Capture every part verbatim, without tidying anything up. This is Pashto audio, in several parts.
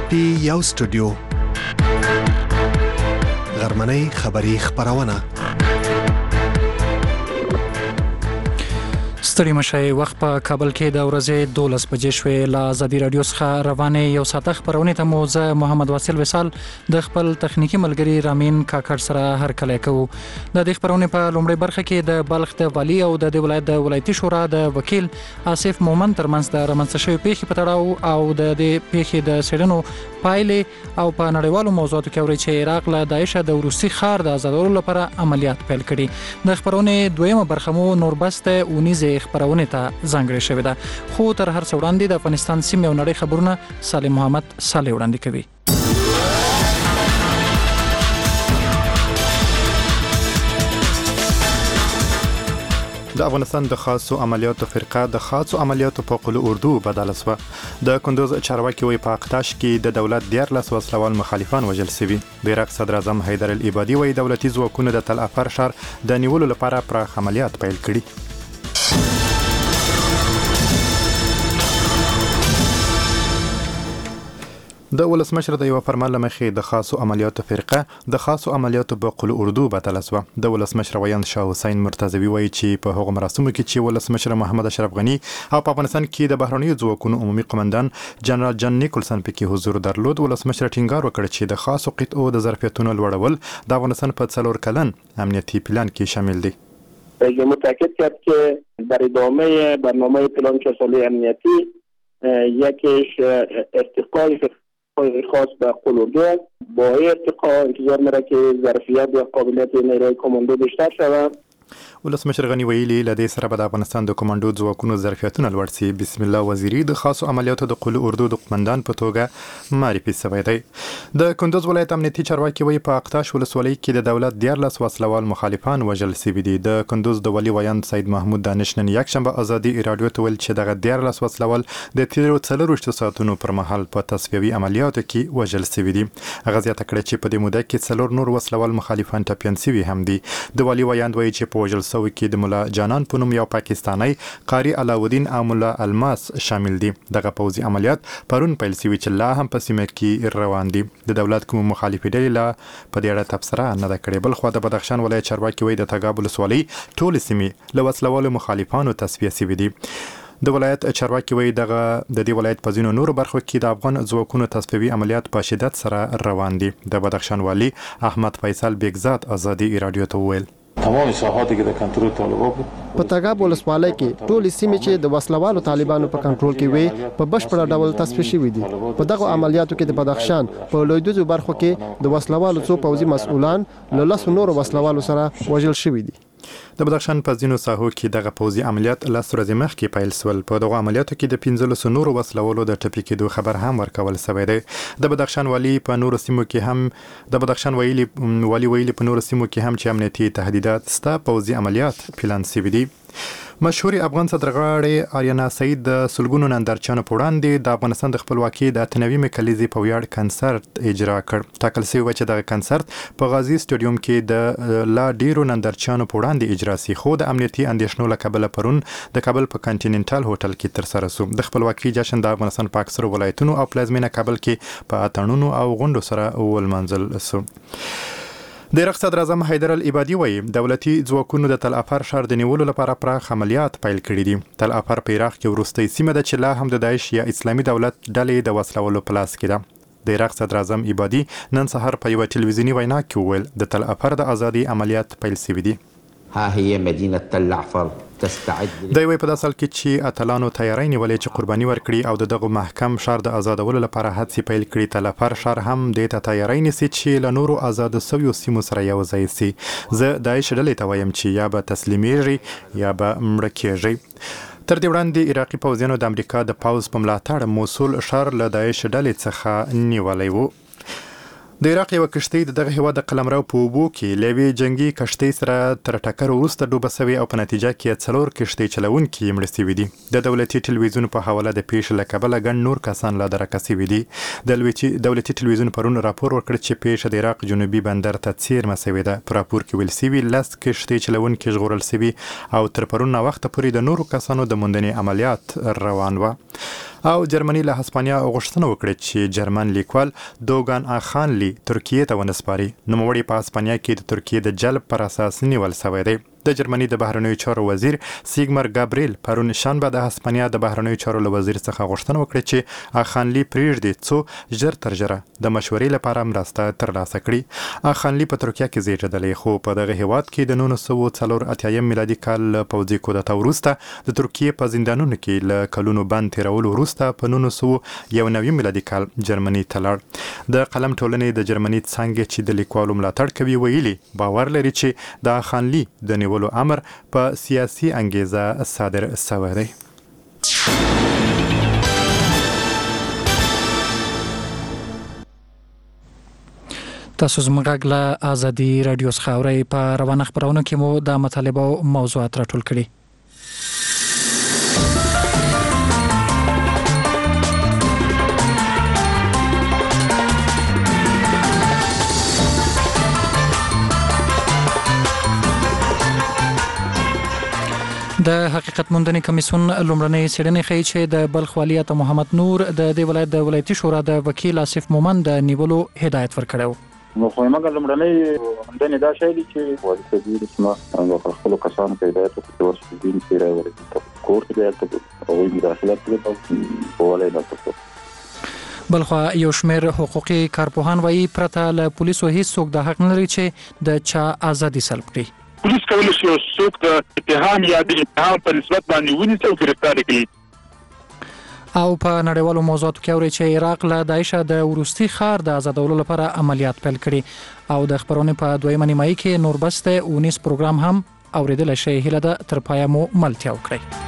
پی یو سټوډیو غرمنۍ خبری خبرونه. ستړي مشای وخت په کابل کې د ورځې دولس بجې شوې. له ازادي رادیو څخه روانې یو ساعته خبرونه ته مو زه محمد واصل وصال د خپل تخنیکی ملګری رامین کاکړ سره هرکلی کوو. د دې خبرونه په لومړۍ برخه کې د بلخ د والی او د دې ولایت د ولایتي شورا د وکیل آصف مومن ترمنځ د رامنځته شوې پیښې په تړاو او د دې پیښې د څېړنو پایلې او په نړیوالو موضوعاتو کې اوري چې عراق له داعش د روسي ښار د آزادولو لپاره عملیات پیل کړي. د خبرونه دویمه برخه مو نوربسته اونیزه خبرونه ته ځانګړې شوې ده. خو تر هر څه وړاندې د افغانستان سیمې او نړۍ خبرونه سالم محمد صالح وړاندې کوي. د افغانستان د خاصو عملیاتو فرقه د خاصو عملیاتو په قلو اردو بدل شوه. د کندوز چارواکي وی په اقتاش کې د دولت دیارلس وسلوال مخالفان وژل شوي. د عراق صدر اعظم حیدر العبادي وی دولتي ځواکونو د تل افر ښار د نیولو لپاره پراخ عملیات پیل کړي. د ولسمشر د یو فرمان لمخې د خاصو عملیاتو فرقه د خاصو عملیاتو په قلو اردو بدل شوه. د ولسمشر ویاند شاه حسین مرتضوی وایي چې په هغو مراسمو کې چې ولسمشر محمد اشرف غنی او په افغانستان کې د بهرنیو ځواکونو عمومي قومندان جنرال جان نیکولسن پکې حضور درلود، ولسمشر ټینګار وکړ چې د خاصو قطعو د ظرفیتونو لوړول د افغانستان په څلور کلن امنیتي پلان کې شامل دي. رئیس متأکد کرد که در ادامه برنامه پلان چهار ساله امنیتی یکیش ارتقای خاص به قلوردو است. با ارتقا انتظار میره که ظرفیت و قابلیت نیروی کماندو بیشتر شود. ولسمشر غنی ویلي له دې سره به د افغانستان د کمانډو ځواکونو ظرفیتونه لوړ شي. بسم الله وزیری د خاصو عملیاتو د قلو اردو د قومندان په توګه معرفي شوی دی. د کندوز ولایت امنیتي چارواکي وایي په اقتاش ولسوالۍ کې د دولت دیارلس وسلوال مخالفان وژل شوي دي. د کندوز د والي ویاند سید محمود دانش نن یکشنبه ازادي رادیو ته ویل چې دغه دیارلس وسلوال د تیرو څلرویشتو ساعتونو پر مهال په تصفیوي عملیاتو کې وژل شوي دي. هغه زیاته کړه چې په دې موده کې څلور نور وسلوال مخالفان ټپیان شوي هم دي. د والي ویاند وایي چې په وژل شوي کې د مولا جانان په نوم یو پاکستانی قاری علاودین او مولا الماس شامل دي. دغه پوځي عملیات پرون پیل شوي چې لا هم په سیمه کې روان دي. د دولت کوم مخالفي ډلې لا په دې اړه تبصره نه ده کړې. بل خو د بدخشان ولایت چارواکي وایي د تګاب ولسوالۍ ټولې سیمې له وسلوالو مخالفانو تصفیه شوي دي. د ولایت چارواکي وایي دغه د دې ولایت په ځینو نورو برخو کې د افغان ځواکونو تصفیوي عملیات په شدت سره روان دي. د بدخشان والي احمد فیصل بیگزاد ازادي رادیو ته وویل تمام ساحات کې د کنټرول طالبانو بود. په تګاب ولسوالۍ کې ټول سیمې چې د وسلوالو طالبانو په کنټرول کې وي په بشپړ ډول تصفیه شوي دي. په دغه عملیاتو کې د بدخشان په لویدیځو برخو کې د وسلوالو څو پوځي مسؤلان له لسو نورو وسلوالو سره وژل شوي دي. د بدخشان په ځینو ساحو کې دغه پوځي عملیات لس ورځې مخکې پیل شول. په دغه عملیاتو کې د پنځلسو نورو وسلوالو د ټپي کېدو خبر هم ورکول شوی دی. د بدخشان والي په نورو سیمو کې هم د بدخشان ویلي والي ویلي په نورو سیمو کې هم چې امنیتي تهدیدات ستا پوځي عملیات پلان شوي دي. مشهور افغان سندرغاړې آریانا سعید د سلګونو نندارچیانو په وړاندې د افغانستان د خپلواکۍ د اتنوي کلیزې په ویاړ کنسرت اجرا کړ. ټاکل شوی و چې دغه کنسرت په غازي سټیډیوم کې د لا ډیرو نندارچیانو په وړاندې اجرا شي، خو د امنیتي اندېښنو له کبله پرون د کابل په کانټیننټل هوټل کې ترسره شو. د خپلواکۍ جشن د افغانستان په اکثرو ولایتونو او پلازمینه کابل کې په اتڼونو او غونډو سره ولمانځل شو. د عراق صدر اعظم حیدر العبادي وایي دولتي ځواکونو د تل افر ښار د نیولو لپاره پراخ عملیات پیل کړي دي. تل افر په عراق کې وروستۍ سیمه ده چې لا هم د داعش یا اسلامي دولت ډلې د وسلوالو په لاس کې ده. د عراق صدر اعظم عبادي نن سهار په یوه تلویزیوني وینا کې وویل د تل افر د ازادي عملیات پیل شوي دي. ها هي مدينة تل عفر تستعد. دا یوه په داسل کې چې اتلانو تیاری نیولې چې قرباني ورکړي او دغه محکم ښار د آزادولو لپاره هڅې پیل کړي. تل افر ښار هم دې ته تیاری نیسي چې له نورو آزاد شویو سیمو سره یو ځای شي. زه داعش ډلې ته وایم چې یا به تسلیمیږي یا به مړه کیږي. تر دې وړاندې عراقي پوځیانو د امریکا د پوځ په ملاتړ موصل ښار له داعش ډلې څخه نیولی و. د عراق یوه کشتۍ د دغه هېواد د قلمرو په اوبو کې له یوې جنګي کشتۍ سره تر ټکر وروسته ډوبه شوې او په نتیجه کې څلور کشتۍ چلوونکي یې مړه شوي دي. د دولتي ټلویزیون په حواله د پیښې له کبله ګڼ نور کسان لا درکه شوي دي. د دولتي ټلویزیون پرون راپور ورکړ چې پیښه د عراق جنوبي بندر ته څیرمه شوې ده. په راپور کې ویل شوي لس کشتۍ چلوونکي ژغورل شوي او تر پرون وخته پورې د نورو کسانو د موندنې عملیات روان و. او جرمني له هسپانیا غوښتنه وکړه چې جرمن لیکوال دوګان اخانلی ترکیه ته ونسپاري. نوموړي په هسپانیا کې د ترکیه د جلب پر اساس نیول شوی دی. د جرمني د بهرنیو چارو وزیر سیګمر ګابریل پرون شنبه د هسپانیا د بهرنیو چارو له وزیر څخه غوښتنه وکړه چې اخانلی پریږدي څو ژر تر ژره د مشورې لپاره مرسته ترلاسه کړي. اخانلی په ترکیه کې زیږېدلی خو په دغه هیواد کې د نولس سوه څلور اتیایم میلادي کال پوځي کودتا وروسته د ترکیه په زندانونو کې له کلونو بند تیرولو وروسته په نولس سوه یو نوي میلادي کال جرمني ته لاړ. د قلم ټولنې د جرمني څانګې چې د لیکوالو ملاتړ کوي ویلي باور لري چې د اخانلی د نیولو امر په سیاسي انګیزه صادر شوی دی. تاسو زموږ غږ له ازادي رادیو څخه اورئ. په روانه خپرونو کې مو د مطالبه او موضوعات راټول کړي. د حقیقت موندنې کمیسیون لومړنۍ څېړنې ښیي چې د بلخ والي عطا محمد نور د دې ولایت د ولایتي شورا د وکیل آصف مومند د نیولو هدایت ورکړی و. نو خو موږ لومړنۍ موندنې دا ښیي چې والي صاحب د سیمه د خپلو کسانو په هدایت کې د ورشي دین کې راوړي کور ته د هغوی مداخلت کړي په والي ډاکټر. بلخوا یو شمېر حقوقي کارپوهان وایي پرته له پولیسو هیڅوک د حق نه لري چې د چا ازادي سلب کړي. پولیس کولی شي څوک د اتهام یا د اتهام په نسبت باندې ونیسي او ګرفتار کړي. او په نړیوالو موضوعاتو کې اوري چې عراق له داعش د وروستي ښار د آزادولو لپاره عملیات پیل کړي. او د خبرونې په دویمه نیمایي کې نوربسته اونیس پروګرام هم اوریدل شي. هیله ده تر پایه مو ملتیا وکړئ.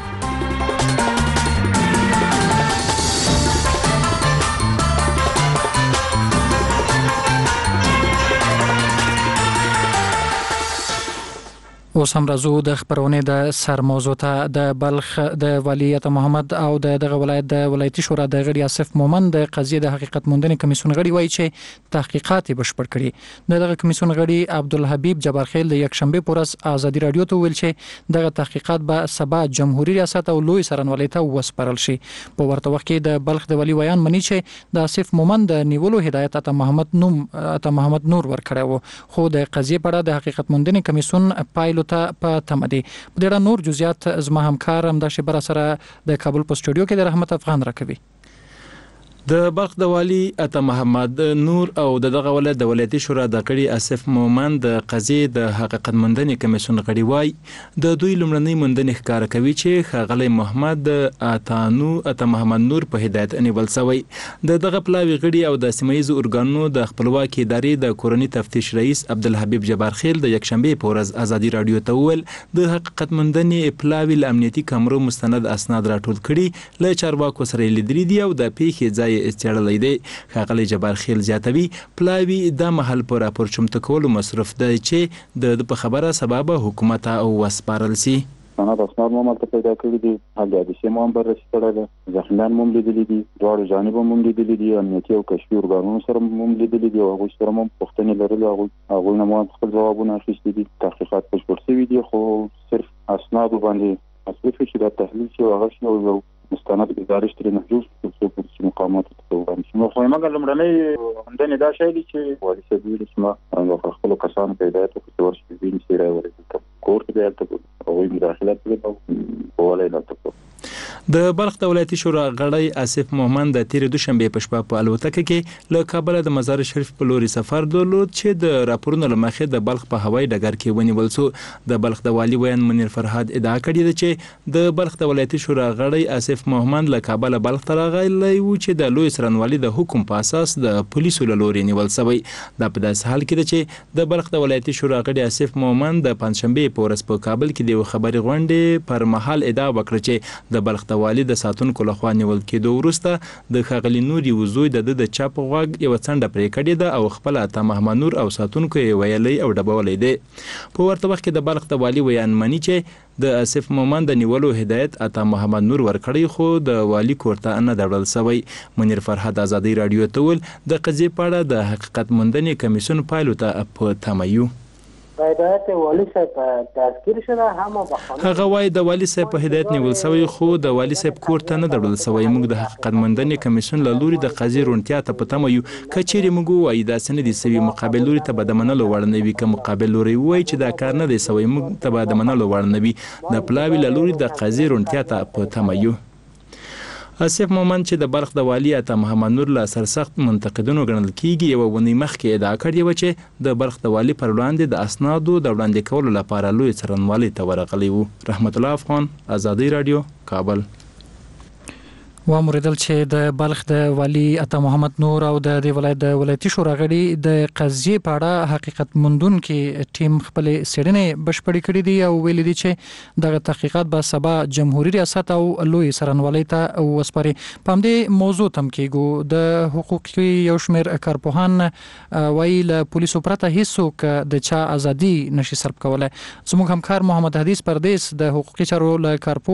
اوس هم راځو د خبرونې د سر موضوع ته. د بلخ د والي عطا محمد او د دغه ولایت د ولایتي شورا د غړي آصف مومند د قضیې د حقیقت موندنې کمیسیون غړي وایي چې تحقیقات یې بشپړ کړي. د دغه کمیسیون غړي عبدالحبیب جبارخیل د یکشنبه په ورځ ازادي رادیو ته ویل چې دغه تحقیقات به سبا جمهوریت ریاست او لوی سرنوالۍ ته وسپارل شي. په ورته وخت کې د بلخ د والي ویان مني چې د آصف مومند د نیولو هدایت عطا محمد نوم عطا محمد نور ورکړی و خو د قضیې په اړه د حقیقت موندنې کمیسیون پایلو ته په تمه دي. په دې اړه نور جزئیات زما همکار همدا شبر سره د کابل په سټوډیو کې د رحمت افغان راکوي. د بلخ د والي عطا محمد نور او دغه ولایت د ولایتي شورا د غړي آصف مومند د قضیې د حقیقت موندنې کمیسیون غړي وای د دوی لومړنۍ موندنې ښکاره کوي چې ښاغلی محمد عطانو عطا محمد نور په هدایت نیول شوی. د دغه پلاوي غړي او د سیمایي ارګانونو د خپلواکي ادارې د کورنۍ تفتیش رئیس عبدالحبیب جبارخیل د یکشنبه په ورځ ازادي رادیو ته وویل د حقیقت موندنې پلاوي ل امنیتي کامرو مستند اسناد راټول کړي له چارواکو سره لیدلي دي او د پیښې ځای استعړلې دی. ښاغلی جبارخیل زیاتوي پلاوي د محل پر راپور چمتو کولو مصرف دی چې د په خبره سبب حکومت او وسپارل سي. سند اسناد مو مالته پیدا کړی دي. هغه د سیمو هم بررسي دي. ځخمیان مو لیدلي دي. دواړو جانب مو لیدلي دي. امنیتي او کشفي ارګانونو سره مو لیدلي دي او هغوی سره مو پوښتنې لرلې. هغوی هغوی نه مو خپل ځوابونه اخیستي دي. تحقیقات بشپړ شوي دي خو صرف اسناد باندې اصلي چې دا تحلیل شي هغه شی او مستند ادارې ترې محجوز څو څو مقامات ته وړاندې. نو خو موږ لومړنۍ موندنې دا شی دي چې والي صاحب د سیمه د خپلو کسانو په هدایت کې ورشي دین چې راوړي کور ته د هغوی مداخلت کړي په والي ډاکټر. د بلخ د ولایتي شورا غړی آصف مومند د تیر دوشنبه په شپه په الوتکه کې له کابل د مزار شریف په لوري سفر درلود چې د راپورونو لمخې د بلخ په هوایي ډګر کې ونیول شو. د بلخ د والي ویان منیر فرهاد ادعا کړې ده چې د بلخ د ولایتي شورا غړی آصف مومند له کابل بلخ ته راغلی و چې د لوی سرنوالي د حکم په اساس د پولیسو له لوري نیول شوی. دا په داسې حال کې ده چې د بلخ د ولایتي شورا غړي آصف مومند د پنځشنبه په ورځ په کابل کې د خبري غونډې پر مهال ادعا وکړه چې د بلخ د والي د ساتونکو لخوا نیول کېدو وروسته د ښاغلي نوري وزوی د د چاپ غوږ یو څنډه پرې کړې ده او خپل عطا محمد نور او ساتونکو یې ویلي او ډبولی دی. په ورته وخت کې د بلخ د والي ویان مني چې د آصف مومند د نیولو هدایت عطا محمد نور ورکړی خو د والي کور ته نه درول شوی. منیر فرهاد ازادي رادیو ته ویل د قضیې په اړه د حقیقت موندنې کمیسیون پایلو ته په تمه یو. هدایت والی صاحب تذکیر شده هم هغه وای د والی صاحب په هدایت نیول شوی خو د والی صاحب کور ته نه درول شوی. موږ د حقیقت موندنې کمیسیون له لوري د قضیې روڼتیا ته په تمه یو. که چیرې موږ وایي داسې نه دي سوي مقابل لوري ته به د منلو وړ نه وي. که مقابل لوري وایي چې دا کار نه دی سوی موږ ته به د منلو وړ نه وي. د پلاوي له لوري د قضیې روڼتیا ته په تمه یو. آصف مومند چې د بلخ د والی عطا محمد نور له سرسخت منتقدونو ګڼل کیږي یوه ونې مخکې ادعا کړې وه چې د بلخ د والی پر وړاندې د اسنادو د وړاندې کولو لپاره لوی څرنګوالي ته ورغلی و. رحمت الله افغان، ازادي رادیو، کابل. واموریدل چې د بلخ د والی عطا محمد نور او د ولایت د ولایتي شورا غړي د قضیې په اړه حقیقت موندونکي ټیم خپل څېړنې بشپړې کړې دي او ویلي دي چې دغه تحقیقات به سبا جمهوریت ریاست او لوی څرنګوالۍ ته وسپاري. په همدې موضوع تم کېږو. د حقوقي یو شمېر کارپوهان وایي له پولیسو پرته هیڅوک د چا ازادي نشي سلب کولی. زموږ همکار محمد حدیث پردیس د حقوقي چارو له کارپو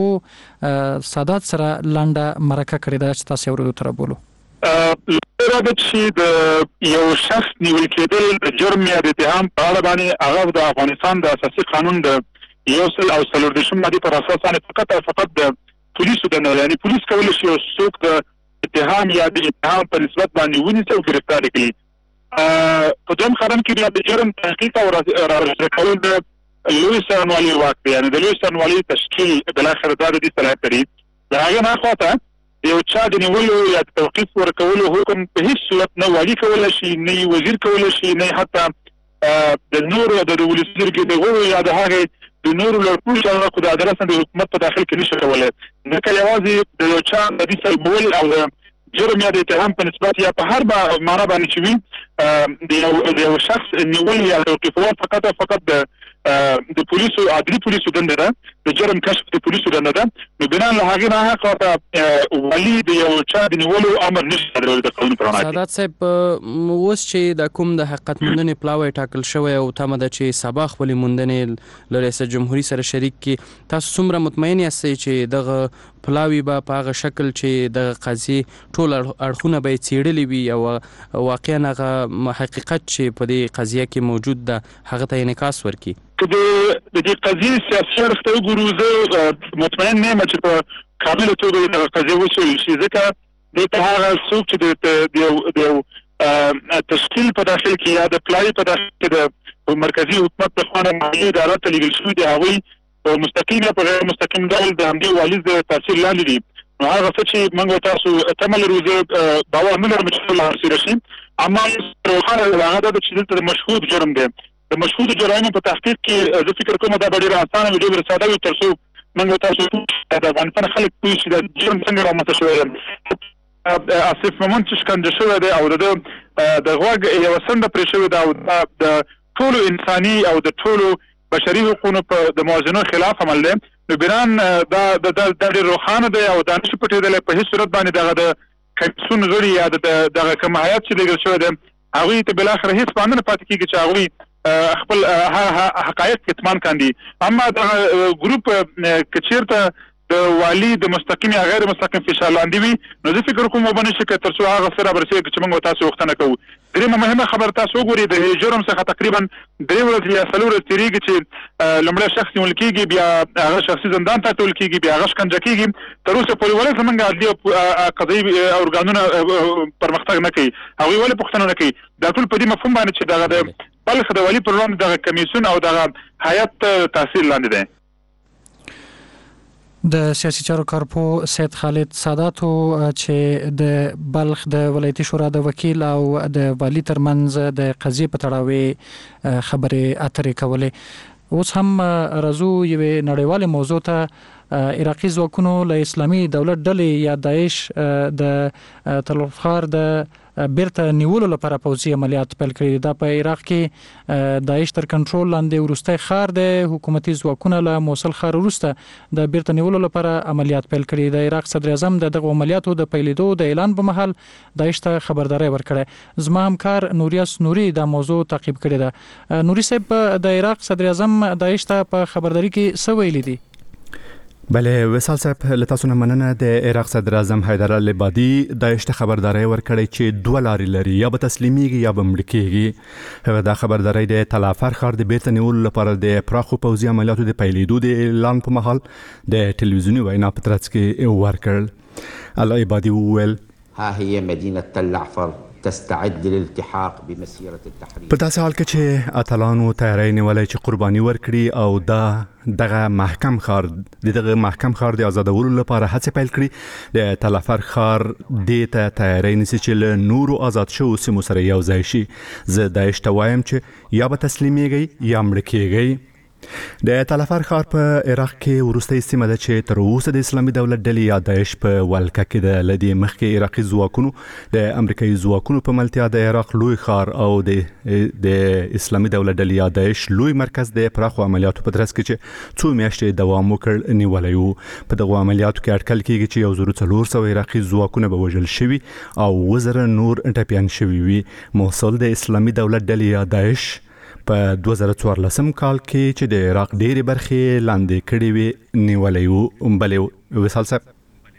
سادات سره لنډه مرکه کړې ده چې تاسو ورته تر بولو. لاره چې د یو شخص نیول کېدل د جرم یا د اتهام په اړه باندې هغه د افغانستان د اساسي قانون د یو سل او څلور دېرشم مادې پر اساس باندې فقط او فقط د پولیسو د نه یعنې پولیس کولی شي یو څوک د اتهام یا د اتهام په نسبت باندې ونیسي او ګرفتار کړي. په دویم قدم کې بیا د جرم تحقیق او رارسېدل کول د لوی څارنوالۍ واک دی. یعنې د لوی څارنوالۍ تشکیل بالاخره دا د دې صلاحیت لري. د هغې نه خواته یو چا د نیولو یا د توقیف ورکولو حکم په هیڅ صورت نه والي کولی شي، نه وزیر کولی شي، نه حتی د نورو د ولسي جرګې د غړو یا د هغې د نورو لړپوړو چارواکو د عدالت نه د حکومت په داخل کې نشي کولی. ځکه یوازې د یو چا د دې سلبول او د جرم یا د اتهام په نسبت یا په هر معنا باندې چې وي د یو شخص نیول یا توقیفول فقط او فقط د د پولیسو عادلي پولیسو دنده ده، د جرم کشف د پولیسو دنده ده. نو بنا له هغې نه هغه خواته والي د یو چا د نیولو امر نشي صادرولی د قانون په رڼا کې. سادات صاحب، اوس چې د کوم د حقیقت موندنې پلاوی ټاکل شوی او تمه ده چې سبا خپلې موندنې له ریاست جمهوري سره شریک کړي، تاسو څومره مطمئن یاستئ چې دغه پلاوی به په هغه شکل چې دغه قضیې ټول اړخونه به یې څېړلي وي او واقعا هغه حقیقت چې په دې قضیه کې موجود ده هغه ته انعکاس ورکړي؟ که د دې قضیې سیاسي اړخ ته وګورو، زه مطمئن نه یم چې په کامله توګه دغه قضیه وڅېړل شي. ځکه دلته هغه څوک چې د یو تشکیل په داخل کې یا د پلاوي په داخل کې د مرکزي حکومت لخوا نه مالي ادارو ته لیږل شوي دي، هغوی په مستقیم یا په غیر مستقیم ډول د همدې والي د تاثیر لاندې دي. نو هغه څه چې موږ تاسو تمه لرو، زه باور نه لرم چې ټول حاصله شي. اما روښانه ده هغه دا چې دلته د مشهود جرم دی. د مشهود جرایمو په تحقیق کې زه فکر کوم دا به ډېره اسانه وي، ډېره ساده وي، تر څو موږ تاسو د افغانستان خلک پوه شي د جرم څنګه رامنځته شوی دی. آصف مومند چې شکنجه شوی دی او د د غوږ یوه څنډه پرې شوې ده او د ټولو انساني او د ټولو بشري حقوقو په د موازنو خلاف عمل دی، نو بنان دا دا ډېر روښانه دی او دا نشي پټېدلی په هېڅ صورت باندې دغه د کمیسیون غړي یا د دغه کوم هیات چې لیږل شوی دی هغوی ته بالاخره هېڅ باندې نه پاتې کېږي چې هغوی خپل حقایق کتمان کاندي. اما دغه ګروپ که چېرته د والي د مستقیم یا غیر مستقیم فشار لاندې وي، نو زه فکر کوم وبه نشي که تر څو هغه څه رابرسېږي چې موږ تاسو غوښتنه کوو. درېیمه مهمه خبر تاسو وګورئ، د جرم څخه تقریبا درې ورځې یا څلور ورځې تېرېږي چې لومړی شخص نیول کېږي، بیا هغه شخصي زندان ته اچول کېږي، بیا هغه شکنجه کېږي. تر اوسه پورې ولې زموږ عدلي او قضایي ارګانونه پرمختګ نه کوي؟ هغوی ولې پوښتنه نه کوي؟ دا ټول په دې مفهوم باندې چې دغه د بلخ د والي پر وړاندې دغه کمیسیون او دغه هیات تاثیر لاندې دی. د سیاسي چارو کارپو سید خالد ساداتو چې د بلخ د ولایتي شورا د وکیل او د والي ترمنځ د قضیې په تړاو خبرې اترې کولې. اوس هم راځو یوې نړیوالې موضوع ته. عراقي ځواکونو له اسلامي دولت ډلې یا داعش د تل افغان د بیرته نیولو لپاره پوځي عملیات پیل کړي. دا په عراق کې داعش تر کنټرول لاندې وروستی ښار دی. حکومتي ځواکونه له موصل ښار وروسته د بیرته نیولو لپاره عملیات پیل کړي. د عراق صدر اعظم د دغه عملیاتو د پیلېدو د اعلان په مهال داعش ته خبرداری ورکړی. زما همکار نوریاس نوري دا موضوع تعقیب کړې ده. نوري صاحب، د عراق صدر اعظم داعش ته په خبرداری کې څه ویلي دي؟ بله وصال صاحب له تاسو نه مننه. د عراق صدر اعظم حیدر العبادي داعش ته خبرداري ورکړی چې دوه لارې لري، یا به تسلیمیږي یا به مړ کېږي. هغه دا خبرداري د تلافر ښار د بیرته نیولو لپاره د پراخو پوځي عملیاتو د پیلېدو د اعلان په مهال د ټلویزیوني وینا په ترڅ کې ورکړ. العبادي وویل ها هي مدينة تل عفر تستعد للالتحاق بمسيرة التحرير. په داسې حال کې چې اتلانو تیاری نیولای چې قرباني ورکړي او دا دغه محکم خار دغه محکم خار د آزادولو لپاره هڅه پیل کړي. د تلافر خار د ته تیاری نیسي چې له نورو آزاد شو سیمو سره یو ځای شي. زه داعش ته وایم چې یا به تسلیمیږي یا مړ کېږئ. د تلافر ښار په عراق کې وروستۍ سیمه ده چې تر اوسه د اسلامي دولت ډلې یا داعش په ولکه کې ده. له دې مخکې عراقي ځواکونو د امریکایي ځواکونو په ملتیا د عراق لوی ښار او د د اسلامي دولت ډلې یا داعش لوی مرکز د پراخو عملیاتو په ترڅ کې چې څو میاشتې دوام وکړ نیولی و. په دغو عملیاتو کې اټکل کېږي چې یو زر څلور سوه عراقي ځواکونه به وژل شوي او اووه زره نور ټپیان شوي وي. موصل د اسلامي دولت ډلې یا داعش په دوه زره څوارلسم کال کې چې د عراق ډېرې برخې لاندې کړې وې نیولی و. بلې وصال صاحب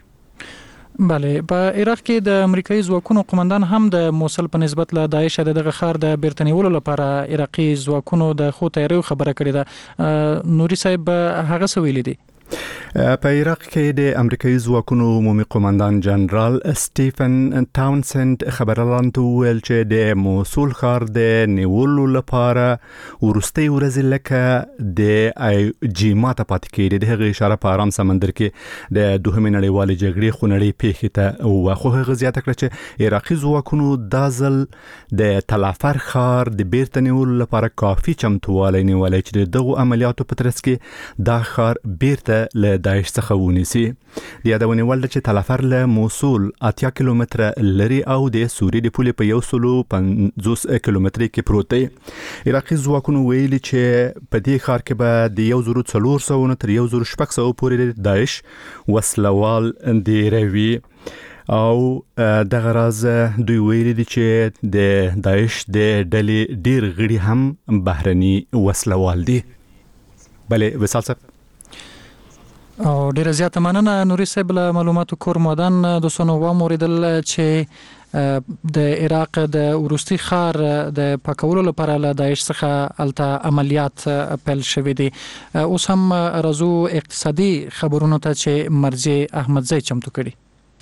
بله په عراق کې د امریکایي ځواکونو قومندان هم د موصل په نسبت له داعش د دغه ښار د بیرته نیولو لپاره عراقي ځواکونو د ښو تیاریو خبره کړې ده. نوري صاحب هغه څه ویلي دي؟ په عراق کې د امریکایي ځواکونو عمومي قومندان جنرال سټیفن ټاونسند خبرلاند وویل چې د موصل ښار د نیولو لپاره وروستۍ ورځې لکه د ای جی ماته پاتې کېدې. د هغې اشاره په ارام سمندر کې د دوهمې نړیوالې جګړې خونړۍ پیښې ته وه، خو هغه زیاته کړه چې عراقي ځواکونو دا ځل د تلافر ښار د بیرته نیولو لپاره کافي چمتووالی نیولی چې د دغو عملیاتو په ترڅ کې دا ښار بیرته له داعش څخه ونیسي. د یادونې وړ ده چې تلافر له موصل اتیا کیلومتره لري او د سوریې د پولې په یو سلو پنځوس کیلومترۍ کې پروت دی. عراقي ځواکونو ویلي چې په دې ښار کې به د یو زرو څلور سوه نه تر یو زرو شپږ سوه پورې داعش وسلوال ډېروي او دغه راز دوی ویلي دي چې د داعش د ډلې ډېر غړي هم بهرني وسلوال دي. بلې وصال صاحب او ډیره زیاته مننه نوري صاحب له معلوماتو کور مودان د سونو واوریدل چې د عراق د وروستي ښار د پاکولو لپاره له داعش څخه الته عملیات پیل شوي دي. اوس هم راځو اقتصادي خبرونو ته چې مرزي احمدزی چمتو کړي.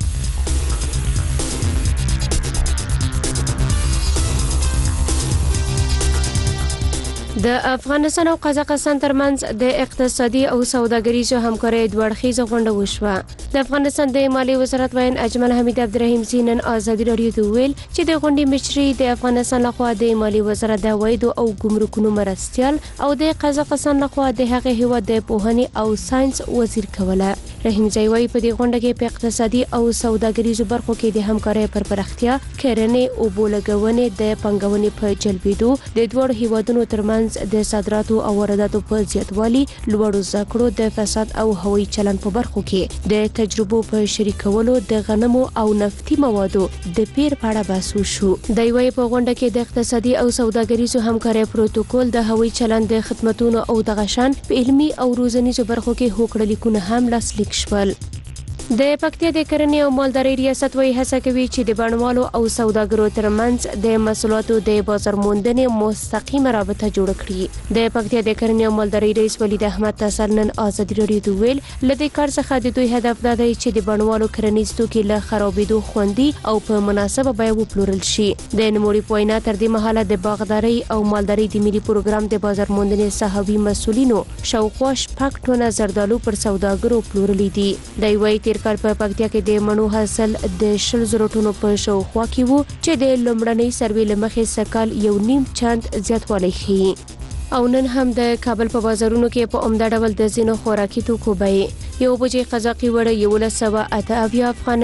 د افغانستان او قزاقستان ترمنځ د اقتصادي او سوداګریزو همکارۍ دوه اړخیزه غونډه وشوه. د افغانستان د مالیې وزارت وین اجمل حمید عبدالرحیم نن ازادي راډیو ته ویل چې د غونډې مشري د افغانستان لخوا د مالیې وزارت د عوایدو او ګمرکونو مرستیال او د قزاقستان لخوا د هغه هیواد د پوهنې او ساينس وزیر کوله. رحیم زی وایي په دې غونډه کې په اقتصادي او سوداګریزو برخو کې د همکارۍ پر پراختیا، کرنې او بولګونې د پنګونې په جلبېدو، د دوه هیوادونو ترمنځ د صادراتو او وارداتو په زیاتوالي، لوړو زکړو د فساد او هوایي چلن په برخو کې د تجربو په شریکولو، د غنمو او نفتي موادو د پیر په اړه بحث وشو. د یوې په غونډه کې د اقتصادي او سوداګریزو همکارۍ پروتوکول، د هوایي چلن د خدماتو او د غشان په علمي او روزنیزو برخو کې هوکړه لیکونه هم لاسلیک شول. د پکتیا د کرنې او مالدارۍ ریاست وایي هڅه کوي چې د بڼوالو او سوداګرو ترمنځ د محصولاتو د بازار موندنې مستقیمه رابطه جوړه کړي. د پکتیا د کرنې او مالدارۍ رئیس ولید احمد تاسر نن ازادي راډیو ته ویل له دې کار څخه د دوی هدف دا دی چې د بڼوالو کرنیز توکي له خرابېدو خوندي او په مناسبه بیه وپلورل شي. د نوموړي په وینا تر دې مهاله د باغدارۍ او مالدارۍ د ملي پروګرام د بازار موندنې صحابي مسولینو شاوخوا شپږ ټنه زردالو پر سوداګرو پلورلي دي. د یوې کال په پکتیا کې د مڼو حاصل د شل زرو ټنو په شاوخوا کې وو چې د لومړنۍ سروې له مخې سکال یو نیم چند زیاتوالی ښیي. او نن هم د کابل په بازارونو کې په عمده ډول د ځینو خوراکي توکو بیې یو بجې قزاقي وړه یولس سوه اته اویا افغانۍ،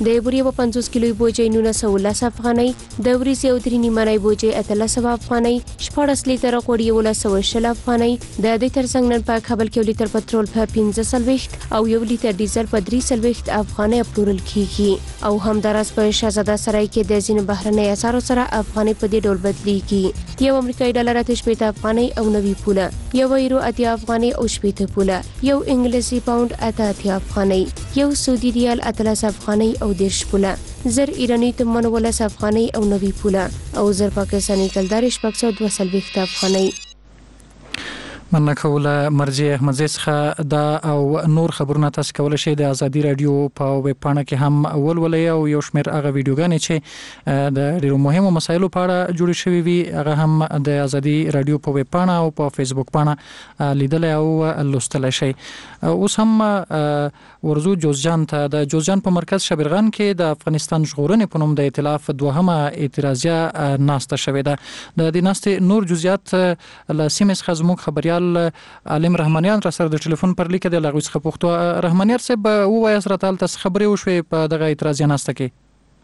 د بوري په پنځوس کیلو بوجي نونه سو لس افغانۍ د وریځ او درې نیمه بوجي اتلس افغانۍ شپږ لیټر غوړي ولا سو شل افغانۍ د دې ترڅنګ نن په کابل کې لیټر پټرول په پنځه سلويخت او یو لیټر ډیزل په درې سلويخت افغانۍ پلورل کیږي او همدارس په شهزاده سرای کې د ځین بهرنۍ اسعارو سره افغانۍ په دې ډول بدلیږي یو امریکایي ډالر ته شپږ افغانۍ او نوي پوله یو یورو اتیا افغانۍ او شپږ پوله یو انګلیسي پاوند اته اتیا افغانۍ یو سعودي ریال اتلس افغانۍ او دیرش پوله زر ایرانی تمن ولس افغانۍ او نوي پوله او زر پاکستاني کلدار شپږ سوه دوه سلويخت افغانۍ. مننه کوله مرجع احمدزی څخه دا او نور خبرونه تاسو کولای شئ د ازادي رادیو په ویب پاڼه کې هم ولولئ او یو شمېر هغه ویډیوګانې چې د ډیرو مهمو مسایلو په اړه جوړې شوې وي هغه هم د ازادي رادیو په ویب پاڼه او په فیسبوک پاڼه لیدلای او لوستلای شئ. اوس هم ورزو جوزجان ته د جوزجان په مرکز شبرغان کې د افغانستان ژغورنې په نوم د ائتلاف دوهمه اعتراضیه ناسته شوې ده. د دې ناستې نور جزئیات له سیمې څخه زموږ خبريال علم رحمانیان را سره د ټلیفون پر لیک د لغوي څخه پوښتنه رحمانیان صاحب ووایي سره تاسو خبرې وشوي په دغه اعتراضیه ناسته کې.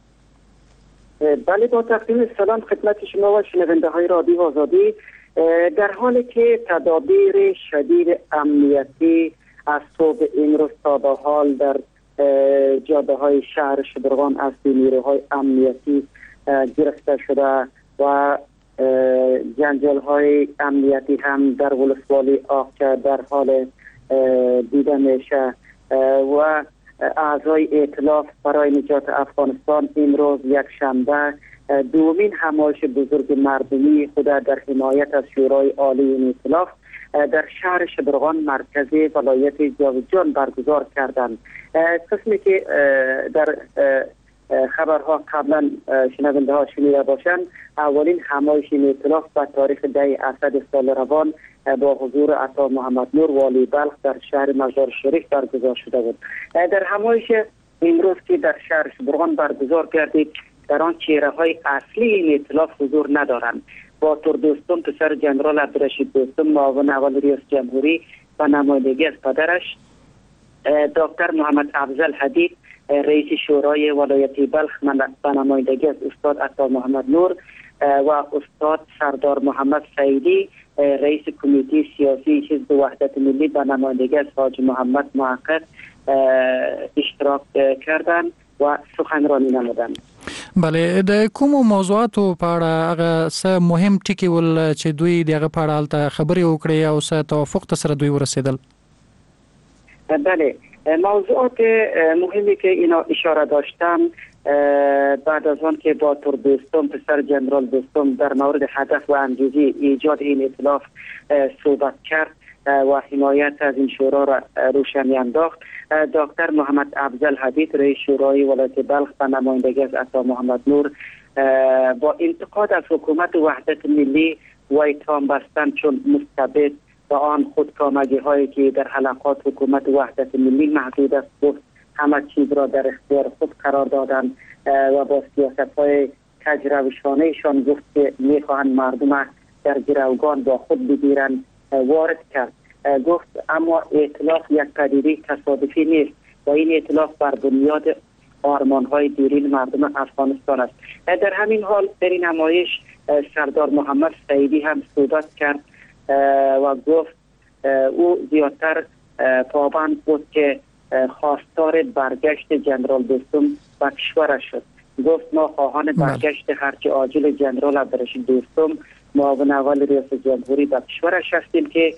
بله با تقدیم سلام خدمت شما و شنونده های رادیو آزادی. در حالی که تدابیر شدید امنیتی از صبح امروز تا به حال در جاده های شهر شبرغان از نیروهای امنیتی گرفته شده و جنجال های امنیتی هم در ولسوالی آقچه در حال دیده میشه و اعضای ائتلاف برای نجات افغانستان امروز یک شنبه دومین همایش بزرگ مردمی خود در حمایت از شورای عالی این ائتلاف در شهر شبرغان مرکز ولایت جوزجان برگزار کردند. قسمی که در خبرها قبلا شنونده ها شنیده باشند اولین همایش این ائتلاف به تاریخ ده اسد سال روان با حضور عطا محمد نور والی بلخ در شهر مزار شریف برگزار شده بود. در همایش امروز که در شهر شبرغان برگزار گردید در آن چهره های اصلی این ائتلاف حضور ندارند. با تور دوستم پسر جنرال عبدالرشید دوستم معاون اول ریاست جمهوری و نمایندگی از پدرش دکتر محمد افضل حدید رئیس شورای ولایت بلخ به نمایندگی از استاد عطا محمد نور و استاد سردار محمد سعیدی رئیس کمیته سیاسی حزب وحدت ملی به نمایندگی از حاج محمد محقق اشتراک کردند و سخنرانی نمودند. بله د کومو موضوعاتو په اړه هغه څه مهم ټکي ول چې دوی دغه په اړه الته خبرې وکړي او څه توافق ته سره دوی ورسېدل؟ بله موضوعات مهمی که اینا اشاره داشتن بعد از آن که با تور دوستم پسر جنرال دوستم در مورد هدف و انگیزه ایجاد این ائتلاف صحبت کرد و حمایت از این شورا را روشنی انداخت، دکتر محمد افضل حدید رئیس شورای ولایت بلخ به نمایندگی از عطا محمد نور با انتقاد از حکومت وحدت ملی و اتهام بستن چون مستبد و آن خودکامگی هایی که در حلقات حکومت وحدت ملی محدود است گفت همه چیز را در اختیار خود قرار دادن و با سیاست های کجروشانهشان گفت که میخواهند مردم در گروگان با خود بگیرند وارد کرد. گفت اما ائتلاف یک پدیده تصادفی نیست و این ائتلاف بر بنیاد آرمان های دیرین مردم افغانستان است. در همین حال در این نمایش سردار محمد سعیدی هم صحبت کرد و گفت او زیادتر پابند بود که خواستار برگشت جنرال دوستم به کشورش شد. گفت ما خواهان برگشت هرچه عاجل جنرال عبدالرشید دوستم معاون اول ریاست جمهوری به کشورش هستیم که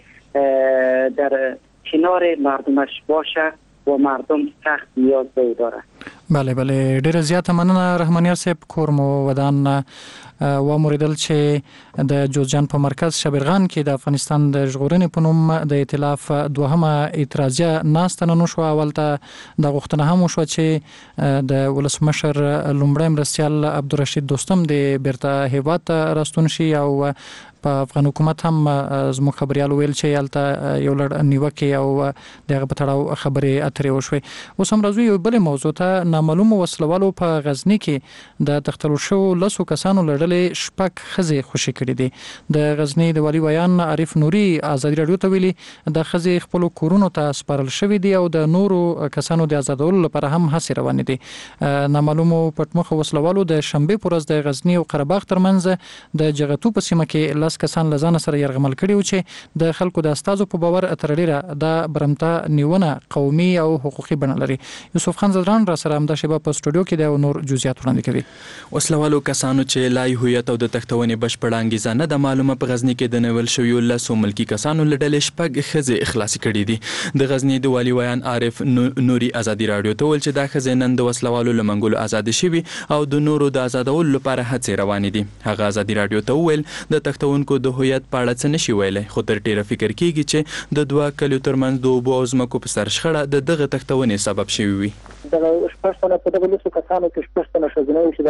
در کنار مردمش باشه و مردم سخت نیاز به او داره. بله بله ډیره زیاته مننه رحمانیار صاحب. کورمو ودان و موریدل چې د جوزجان په مرکز شبرغان کې د افغانستان د ژغورنې په نوم د ائتلاف دوهمه اعتراضیه ناسته نن شو. اول ته د غوښتنه هم وشوه چې د ولسمشر لومړی مرستیال عبدالرشید دوستم د بیرته هیواد ته راستون شي او په افغان حکومت هم زموږ خبريال ویل چې یالته یو لړ نیوکه او دغه په تړاو خبرې اترې وشوي. اوس هم راځو یو بل موضوع ته. نامعلوم وسلوالو په غزنی کې د تختلو شو لسو کسانو لړل راغلي شپږ ښځې خوشي کړي دي. د غزنی د والي ویان عارف نوري ازادي رادیو ته ویلي د ښځې خپل کورونو ته سپارل شوې دي او د نورو کسانو د آزادولو لپاره هم هڅې روانې دي. نامعلومو پټمخه وسلوالو د شنبه پر ورځ د غزنی او قره باغ ترمنځ د جغتو په سیمه کې لاس کسان لزان سره يرغمل کړي و چې د خلکو د استادو په باور تر ډیره د برمتا نیونه قومي او حقوقي بڼه لري. یوسف خان زدران را سره همدا شیبه په سټوډیو کې د نور جزئیات وړاندې کوي. وسلوالو کسانو چې لای هویت او د تختونې بشپړه انګیزه نه د معلومه په غزنی کې د نوول شویو لاسو ملکی کسانو لړل شپږ ښځې اخلاص کړي دي. د غزنی د والي ویان عارف نوري ازادي رادیو ته ول چې دا ښځې نن د وسلوالو لمنګولو آزاد شوي او د نورو د آزادولو لپاره هڅې روانې دي. هغه ازادي رادیو ته وویل د تختونکو د هویت په اړه څه نشي ویلی، خو تر ډیره فکر کیږي چې د دوه کلیو ترمنځ د اوبو او ځمکو په سر شخړه د دغه تختونې سبب شوی وي. دغه شپږ تنه په دغه لسو کسانو کې شپږ تنه ښځینه وو چې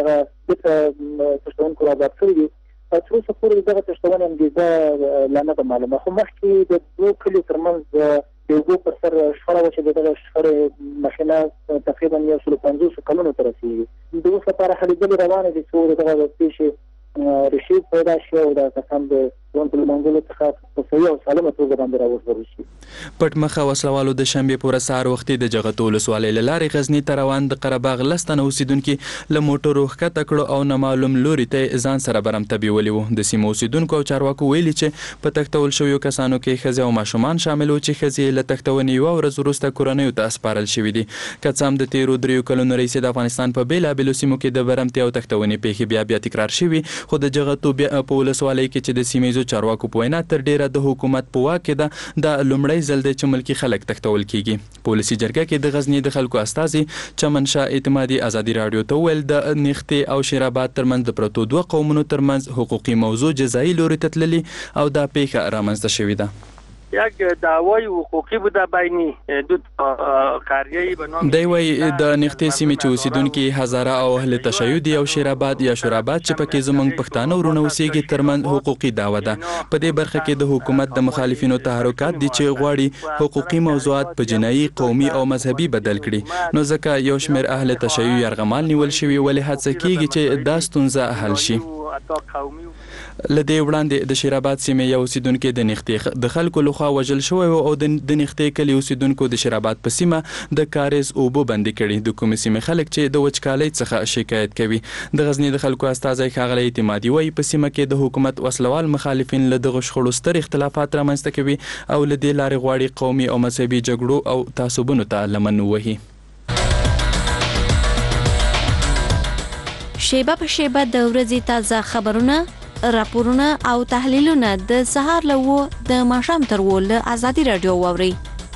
دغه تختونکو آزاد کړي دي. تر اوسه پورې دغه تختونه انګیزه لا نه ده معلومه، خو مخکې د دوه کلیو ترمنځ د اوبو په سر شخړه وه چې دغه شخړې مخینه تقریبا یو سلو پنځوسو کلونو ته رسېږي. د اوس لپاره هلې ځلې روانې دي څو د دغه پیښې رشید پیدا شي او د کسان د ژوند په لمانځلو څخه په صحیح او سالمه توګه باندې راوژغورل شي. پټمخه وسلوالو د شنبې په ورځ سهار وختي د جغتو ولسوالۍ له لارې غزني ته روان د قره باغ لس تنه اوسېدونکي له موټرو ښکته کړو او نامعلوم لوري ته ځان سره برمته بیولي وو. د سیمې اوسېدونکو او چارواکو ویلي چې په تختول شویو کسانو کې ښځې او ماشومان شامل وو چې ښځې له تختونې یوه ورځ وروسته کورنیو ته سپارل شوي دي. که څه هم د تېرو دریو کلونو راهیسې د افغانستان په بېلابېلو سیمو کې د برمتې او تختونې پیښې بیا بیا تکرار شوي، خو د جغتو په ولسوالۍ کې چې د سیمې چارواکو په وینا تر ډیره د حکومت په واک کې ده د لومړی ځل دی چې ملکي خلک تختول کیږي. پولیسي جرګه کې د غزنی د خلکو استازي چمن شاه اعتمادي ازادي رادیو ته ویل د نښتې او شیراباد ترمنځ د پرتو دوه قومونو ترمنځ حقوقي موضوع جزایی لوري ته تللي او دا پیښه رامنځته شوې ده. یک دعوای حقوقی بوده بین دو قریه به نام دی وای د نښتې سیمې چې اوسیدونکي هزاره او اهل تشیع دي او شیراباد یا شوراباد چې پکې زمونږ پښتانه ورونه اوسېږي ترمنځ حقوقي دعوه ده. په دې برخه کې د حکومت د مخالفینو تحرکات دي چې غواړي حقوقي موضوعات په جنایي، قومي او مذهبي بدل کړي، نو ځکه یو شمېر اهل تشیع یرغمال نیول شوي ولې هڅه کیږي چې دا ستونزه حل شي. لدې وړاندې د شیراباد سیمې یو اوسیدونکو د نښتې د خلکو لخوا وژل شوی او د نښتې کلي اوسیدونکو د شیراباد په سیمه د کاریز اوبو بندي کړي. د کومې سیمې خلک چې د وچکالۍ څخه شکایت کوي. د غزنی د خلکو استازی ښاغلی اعتمادي وایي په سیمه کې د حکومت وسلوال مخالفین له دغه شخړو ستر اختلافات رامنځته کوي او له دې لارې غواړي قومي او مذهبي جګړو او تعصبونو ته لمن ووهي. شیبه په شیبه د ورځې تازه خبرونه، راپورونه او تحلیلونه د سهار له و د ماښام تر و له ازادي رادیو واورئ.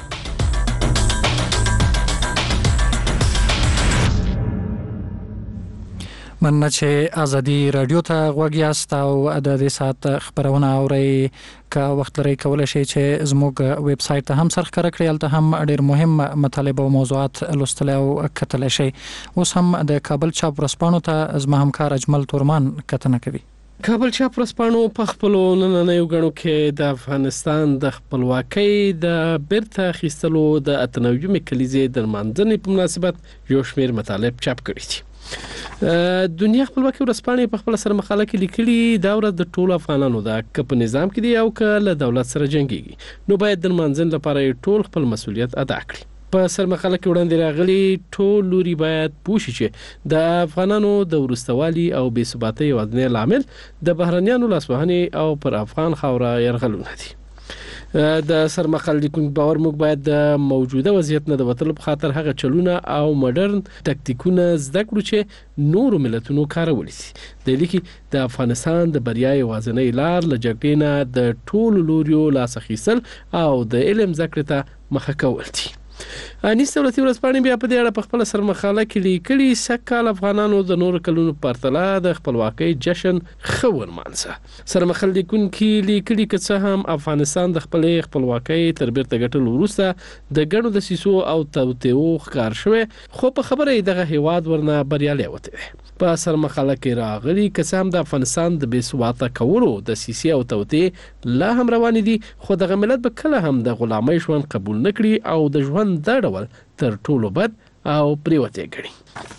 مننه چې ازادي رادیو ته غوږ یاست او د دې ساعت خبرونه اورئ. که وخت لرئ کولی شئ چې زموږ ویب سایټ ته هم سر ښکاره کړئ، هلته هم ډېر مهم مطالب او موضوعات لوستلی او کتلی شئ. اوس هم د کابل چاپ ورځپاڼو ته زما همکار اجمل تورمان کتنه کوي. کابل چاپ ورځپاڼو په خپلو نننیو غړو کې د افغانستان د خپلواکۍ د بیرته اخیستلو د اتنویمې کلیزې د لمانځنې په مناسبت یو شمېر مطالب چاپ کړي دي. دنیا خپلواکي ورځپاڼې په خپل سره مقاله کې لیکلي دا ورځ د ټولو افغانانو ده، که په نظام کې دي او که له دولت سره جنګيږي نو باید د لمانځنې لپاره ټول خپل مسؤلیت ادا کړي. په سر مقاله کې وړاندې راغلي ټول لوري باید پوه شي چې د افغانانو د وروستوالي او بې ثباتۍ یوازینی لامل د بهرنیانو لاسوهنې او پر افغان خاوره یرغلونه دي. د سر مقاله لیکونکو باور موږ باید د موجوده وضعیت نه د وتلو په خاطر هغه چلونه او مډرن تکتیکونه زده کړو چې نورو ملتونو کارولي سي. د لیکي د افغانستان د بریا یوازینی لار له جګړې نه د ټولو لوریو لاس اخیستل او د علم زده کړې ته مخه کول دي. انیس دولتي ورځپاڼې بیا په دې اړه په خپل سر مقاله کې لیکلي سږ کال افغانانو د نورو کلونو په پرتله د خپلواکۍ جشن ښه ونمانځه. سر مقاله لیکونکي لیکلي که څه هم افغانستان د خپلې خپلواکۍ تر بیرته ګټلو وروسته د ګڼو دسیسو او توطیو ښکار شوی، خو په خبره یې دغه هیواد ورنه بریالی وتی دی. په سر مقاله کې راغلي که څه هم د افغانستان د بې ثباته کولو دسیسې او توطیې لا هم روانې دي، خو دغه ملت به کله هم د غلامۍ ژوند قبول نه کړي او د ژوند دا ډول تر ټولو بد او پریوتی ګڼي.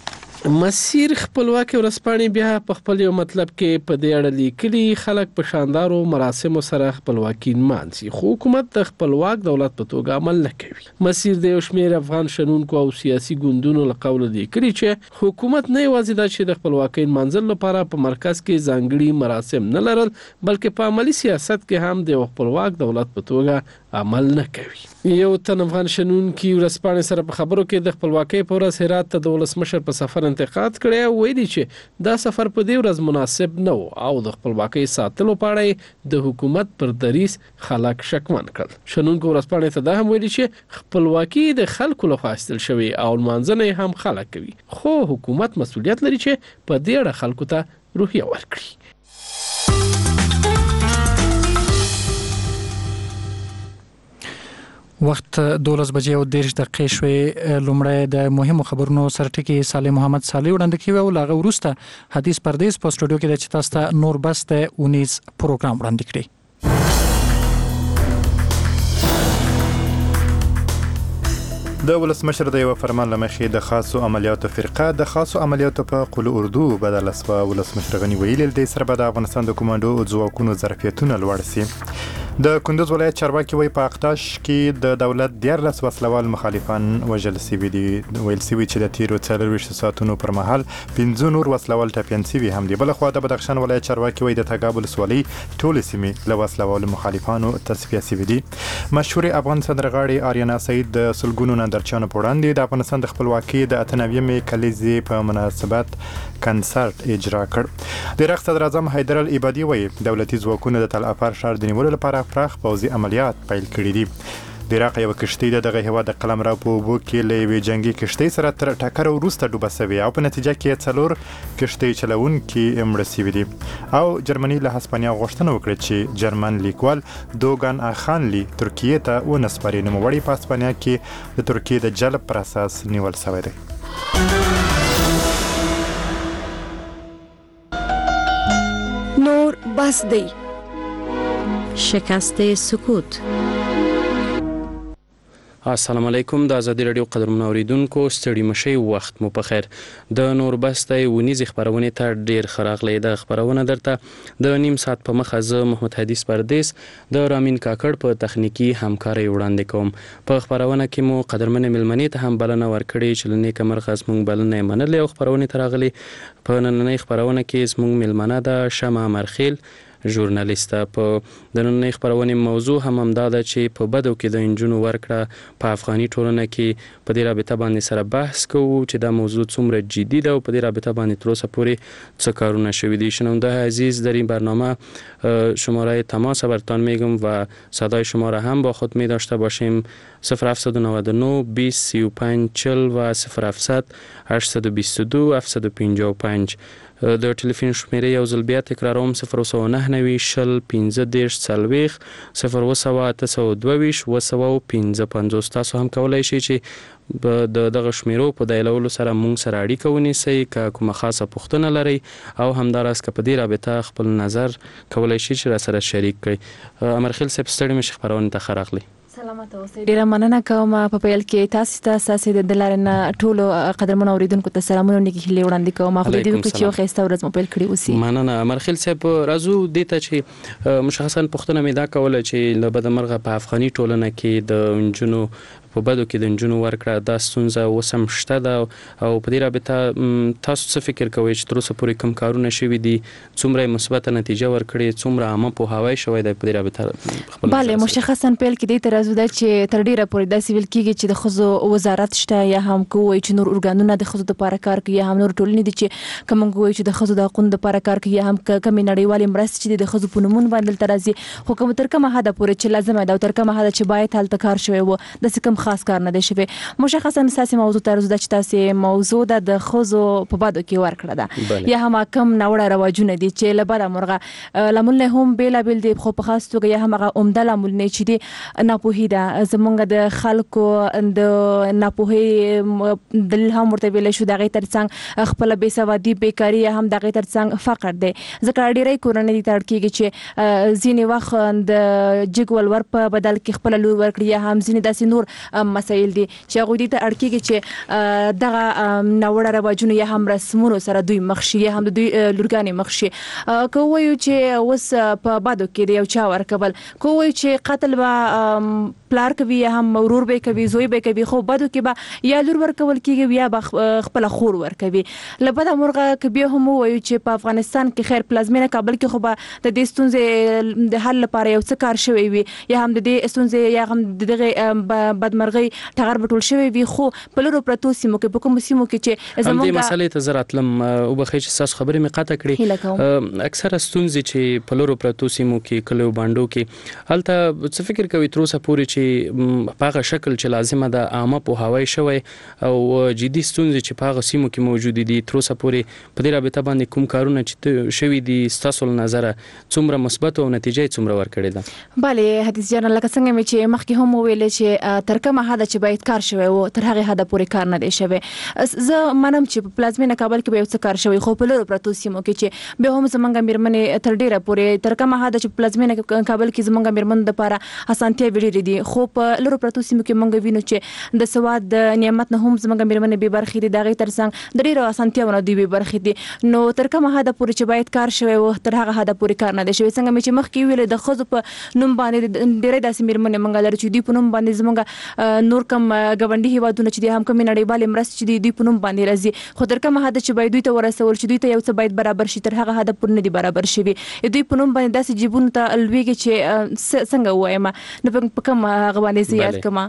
مسیر خپلواکي ورځپاڼې بیا په خپل یو مطلب کې په دې اړه لیکلي خلک په شاندارو مراسمو سره خپلواکي نمانځي خو حکومت د خپلواک دولت په توګه عمل نه کوي. مسیر د یو شمېر افغان شنونکو او سیاسي ګوندونو له قوله لیکلي چې حکومت نه یوازې دا چې د خپلواکۍ نمانځلو لپاره په مرکز کې ځانګړي مراسم نه لرل بلکې په عملی سیاست کې هم د خپلواک دولت په توګه عمل نه کوي. یو تن افغان شنونکي ورځپاڼې سره په خبرو کې د خپلواکۍ په ورځ هرات ته د ولسمشر په سفر انتقاد کړی او ویلي چې دا سفر په دې ورځ مناسب نه و او د خپلواکۍ ساتلو په اړه د حکومت پر دریځ خلک شکمن کړل. شنونکو ورځپاڼې ته دا هم ویلي چې خپلواکي د خلکو لخوا اخیستل شوې او لمانځنه هم خلک کوي خو حکومت مسؤلیت لري چې په دې اړه خلکو ته روحیه ورکړي. وخت دولس بجې او دیرش دقیقې شوې. لومړی د مهمو خبرونو سرټکی صالح محمد صالح وړاندې کوي او لاغه وروسته حدیث پردیس په سټوډیو کې د چتاستا نور بس د اونیز پروګرام وړاندې کړي. د ولسمشر د یو فرمان لمخې د خاصو عملیاتو فرقه د خاصو عملیاتو په قول اردو بدل اسوا ولسمشر غنی ویل د سر به د افغانستان د کمانډو ځواکونو ظرفیتونه لوړ سي. د کندوز ولایت چارواکي وی په اقتاش کې د دولت دیارلس وسلوال مخالفان وژل سوي دي. ویل سوي چې د تیرو څلورویشت ساعتونو پر مهال پنځه نور وسلوال ټپیان سوي هم دي. بل خو د بدخشان ولایت چارواکي وی د تګابل سولې ټول سیمې له وسلوال مخالفانو تصفیه سوي دي. مشهور افغان سندرغاړي آریانا سعید د سلګونو نندرچانو په وړاندې د افغانستان د خپلواکۍ د اته نوېمې کلیزې په مناسبت کنسرت اجرا کړ. د عراق صدر اعظم حیدر العبادي وی دولتي ځواکونو د تل افار ښار د نیولو لپاره پراخ پوځي عملیات پیل کړي دي. د عراق یو کشتۍ د دغه هیواد د قلمرو په اوبو کې له یوې جنگي کشتۍ سره تر ټکر وروسته ډوبه شوې او په نتیجه کې څلور کشتۍ چلوونکي مړه شوي دي. او جرمني له هسپانیا غوښتنه وکړه چې جرمن لیکوال دوګان اخانلی ترکیې ته ونسپاري. نوموړی په هسپانیا کې د ترکیې د جلب پر اساس نیول شوی دی. نور بس دی. شکست سکوت. السلام علیکم. د ازادي رادیو قدرمنو اوریدونکو ستړي مشي وخت مو په خیر. د نور بستای ونیز خبرونه ته ډیر خراغلی د خبرونه درته د نیم ساعت په مخه زه محمد حدیث پردیس د رامین کاکړ په تخنیکی همکاري وړاندې کوم. په خبرونه کې مو قدرمن ملمنې ته هم بلنه ورکړې چې لنې کمر خاص مونږ بلنه منلې او خبرونه ترغلي. په نننۍ خبرونه کې زموږ ملمنه د شمع مرخیل ژورنالیسته. په د نننۍ خبرونې موضوع هم همدا ده چې په بدو کې د انجونو ورکړه په افغاني ټولنه کې په دې رابطه باندې سره بحث کوو چې دا موضوع څومره جدي ده او په دې رابطه باندې تر اوسه پورې څه کارونه شوي دي. شنونده عزیز در این برنامه شماره تماس برتان میگم و صدای شما را هم با خود می داشته باشیم. صفر هفتصد و نود و نه بیست سی و پنج چهل و صفر هفتصد هشتصد و بیست و دو هفتصد و پنجاه و پنج. د ټلیفون شمیره یو ځل بیا تکراروم صفر و سوه نهه نوي شل پنځه دېرش څلوېښت صفر و سوه اته سوه دوه ویشت اوه سوه او پنځه پنځوس. تاسو هم کولی شئ چې د دغه شمیرو په دایلولو سره مونږ سره اړیکه ونیسئ که کومه خاصه پوښتنه لرئ او همداراز که په دې رابطه خپل نظر کولی شئ چې را سره شریک کړئ. امرخیل صاحب ستړي مشي خبرونه ته ښه راغلی. سلامت اوسئ. ډیره مننه کوم. په پیل کې تاسو ته اساسي د لارنه ټولو قدرمن اوریدونکو ته سلامونه نیکی هیله وړاندې کوم. خو دې د کوچو خسته ورځ مو پیل کړی اوسئ. مننه امرخیل صاحب. راځو دې ته چې مشخصا پوښتنه مې دا کوله چې له بدمرغه په افغاني ټولنه کې د انجونو په بدو کې د انجونو ورکړه دا ستونزه اوس هم شته ده او په دې رابطه تاسو څه فکر کوئ چې تر اوسه پورې کوم کارونه شوي دي، څومره مثبته نتیجه ورکړې، څومره عامه پوهاوی شوی دی په دې رابطه؟ بله مشخصا پیل کې دې ته راځو ده چې تر ډیره پورې داسې ویل کېږي چې د ښځو وزارت شته یا هم که ووایي چې نور ارګانونه د ښځو دپاره کار کوي یا هم نور ټولنې دي چې که موږ ووایو چې د ښځو د حقونو دپاره کار کوي یا هم کمې نړیوالې مرستې چې دي د ښځو په نومونو باندې دلته راځي، خو که تر کومه حده پورې چې لازمه ده او تر کومه حده چې باید هلته کار شوی و داسې کوم خاص کار نه دی شوی. مشخصا ستاسې موضوع ته راځو ده چې تاسې موضوع ده د ښځو په بدو کې ورکړه ده یا هم کم ناوړه رواجونه دي چې له بده مرغه لاملونه هم بېلابېل دي، خو په خاص توګه یا هم هغه عمده لاملونه چې دي ناپوهي ده. زمونږ د خلکو د ناپوهۍ دلیل هم ورته ویلی شو، د هغې تر څنګ خپله بېسوادي بېکاري یا هم د هغې تر څنګ فقر دی. ځکه ډېری کورنۍ دې ته اړ کېږي چې ځینې وخت د جګ ولور په بدل کې خپله لور ورکړي یا هم ځینې داسې نور مسایل دي چې هغه دې ته اړکیږي چې دغه ناوړه رواجونه یا هم رسمونو سره دوی مخ شي یا هم دوی لورګانې مخ شي. که وایو چې اوس په بادو کې د یو چا ورکول، که وایو چې قتل به پلار کوي یا هم ورور به کوي، زوی به کوي، خو بادو کې به یا لور ورکول کیږي یا به خپل خور ورکوي. لبدا مرغه کبي هم وایو چې په افغانستان کې خیر پلازمینه کابل کې خو به د دې ستونزې د حل لپاره یو څه کار شوی وي یا هم د دې ستونزې یا هم دغه بدمرغي ټغر بټول شوی وي، خو په لورو پرتو سیمو کې په کوم سیمو کې چې زموږ د مسلې ته زراتلم او بخښ چې تاسو خبرې می قاطع کړې. اکثره ستونزې چې په لورو پرتو سیمو کې کلو باندو کې هلته څه فکر کوي تر اوسه پورې چې په هغه شکل چې لازمه ده عامه پوهاوی شوی او جدي ستونزې چې په هغه سیمو کې موجود دي تر اوسه پورې په دې رابطه باندې کوم کارونه چې شوي دي ستاسو له نظره څومره مثبت او نتیجه څومره ورکړې ده؟ بله حدیث جان، لکه څنګه مې چې مخکې هم وویل چې تر کومه حده چې باید کار شوی او تر هغه حده پورې کار نه دی شوی. زه منم چې په پلازمینه کابل کې به یو څه کار شوی، خو په لورو پرتو سیمو کې چې به هم زمونږ میرمنې تر ډیره پورې تر کومه حده چې پلازمینه کابل کې زمونږ میرمنو لپاره اسانتیا وړي دي، خو په لورو پرتو سیمو کې مونږ وینو چې د سواد د نعمت نه هم زمونږ میرمنې به برخې دي، دغه ترڅنګ د ډیرو اسانتیاونو دی به برخې دي. نو تر کومه حده پورې چې باید کار شوی او تر هغه حده پورې کار نه دی شوی. څنګه مې چې مخکې ویل د خزو په نوم باندې ډیره داسې میرمنې مونږ لري چې دی په نوم باندې زمونږ نور کم غونډي هیوادونه چې دي هم کوم نړیوال مرستې چې دی په نوم باندې راځي، خو تر کومه حده چې باید دوی ته ورسول چې دوی ته یو څه باید برابر شي تر هغه حده پورې نه دی برابر شوی. دوی په نوم باندې داسې جیبونو ته لویږي چې څنګه وایم نه په کوم غوانه زیات کما.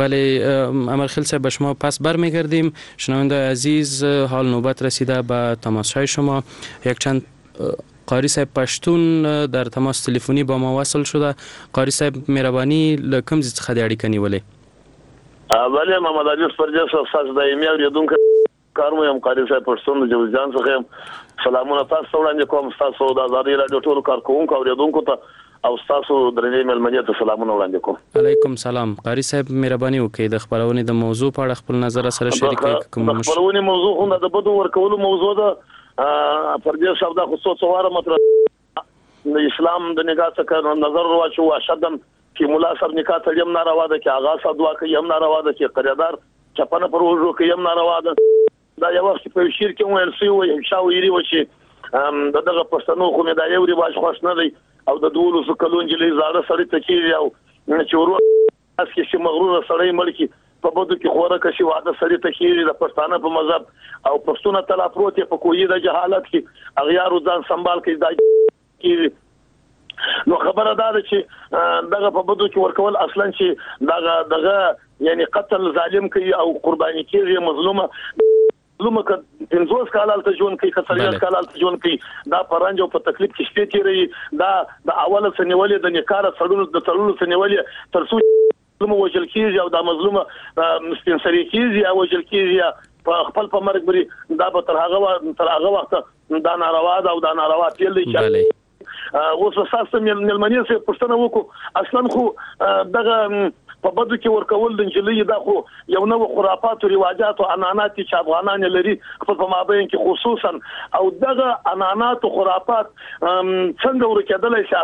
بله امرخیل صاحب، به شما پس برمیگردیم. شنونده عزیز، حال نوبت رسیده به تماسهای شما. یک چند قاری صاحب پشتون در تماس تلفنی با ما وصل شده. قاری صاحب مهربانی لکم زی څخه د اړیکې نیولې؟ بله محمد عزیز پرجس استاد دایمي اوریدونکو کارمو یم قاری صاحب پشتون د جوزجان څخه سلامونه تاسو وړاندې کوم. تاسو د آزادۍ رادیو ټول کارکونکو اوریدونکو ته او تاسو درنې ملمنې ته سلامونه وړاندې کوم. علیکم سلام. قاری صاحب مهرباني وکړئ د خبرونې د موضوع په اړه خپل نظر سره شریک کړئ. کوم د خبرونې موضوع هم د بدو ورکولو موضوع ده. پردیس صاحب دا خصوص واره مطلب د اسلام د نگاه څخه نظر واچو اشدن چې مولا صاحب نکاح تړم ناروا ده، چې آغا صاحب دعا کوي هم ناروا ده، چې قرارداد چپنه پر وژو کوي هم ناروا ده. دا یو وخت په شیر کې ویل سی وي شاویری و چې دغه پښتنو خو نه دا یو ریواج خوښ نه دی او د دولو څو کلون جلې زاړه سړی ته کیږي او چې ورو اس کې چې مغرور سړی ملکی په بده کې خوره کشي واده سړی ته کیږي د پښتانه په مذهب او پښتون تل افروت په کوی د جهالت کې اغیار ځان سنبال کې دا کیږي. نو خبره ده چې دغه په بده کې ورکول اصلا چې دغه دغه یعنی قتل ظالم کوي او قرباني کوي مظلومه لومه ک پنځوس کال ته ژوند کوي خسريات کال ته ژوند کوي دا پرانجو په تکلیف کې شته تیری دا د اوله سنولې د نکاره سړونو د تړلو سنولې ترڅو لومه وجل کیږي او دا مظلومه مستنصري کیږي او وجل کیږي په خپل په مرګ بری دا به تر هغه تر هغه وخت دا ناروا ده او دا ناروا تل دی اوس اساسا ملمنې څخه پښتنه وکړو اصلا خو دغه په بده کې ورکول د انجلۍ دا خو یو نو خرافات او رواجات او انانات چې افغانان لري خپل په مابین کې خصوصا او دغه انانات او خرافات څنګه ورکېدل شي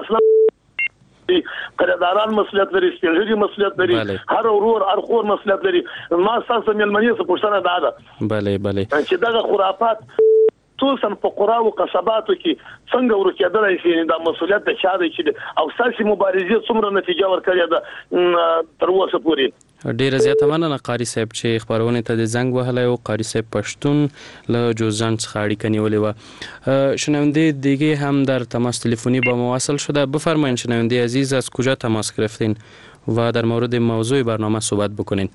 اصلا قراردادان مسؤلیت لري، سپینږیري مسؤلیت لري، هر ورور هر خور مسؤلیت لري. ما تاسو ملمنې څخه پښتنه دا ده bale bale چې دغه خرافات خصوصا په قرا او قصباتو کې څنګه ورکېدل شي دا مسؤلیت د چا دی چې او ساسي مبارزې څومره نتیجه ورکړي ده تر اوسه پورې. ډیره زیاته مننه قاری صاحب چې خبرونه ته د زنګ وهلای او قاری صاحب پښتون له جوزجان څخه اړیکه نیولې و. شنونده دیگه هم در تماس تلفنی با ما وصل شده. بفرمایید شنونده عزیز از کجا تماس گرفتین و در مورد موضوع برنامه صحبت بکنین.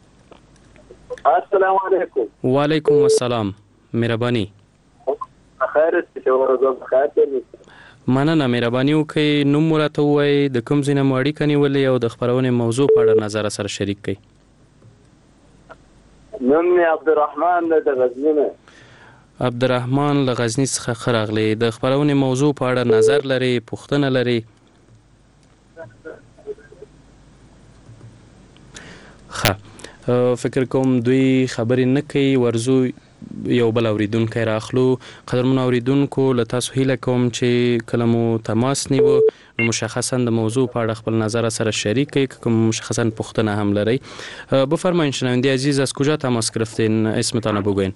السلام علیکم. و علیکم السلام. مهربانی. خیر است چې ورځو خیر مننه مهرباني وکړئ نوم راته ووایئ د کوم ځای نه مو اړیکه نیولې او د خپرونې موضوع په اړه نظر سره شریک کړئ. نوم مې عبدالرحمن دی د غزني نه. عبدالرحمن له غزني څخه ښه راغلی. د خپرونې موضوع په اړه نظر لري پوښتنه لري؟ ښه فکر کوم دوی خبرې نه کوي ورزو یو بل اوریدونکو راخلو. قدرمن اوریدونکو له تاسو هیله کوم چې کله مو تماس نیو نو مشخصا د موضوع په اړه خپل نظر سره شریک کړئ که مشخصا پوښتنه هم لرئ. بفرمایید شنونده عزیز از کجا تماس گرفتین؟ اسمتان رو بگوین.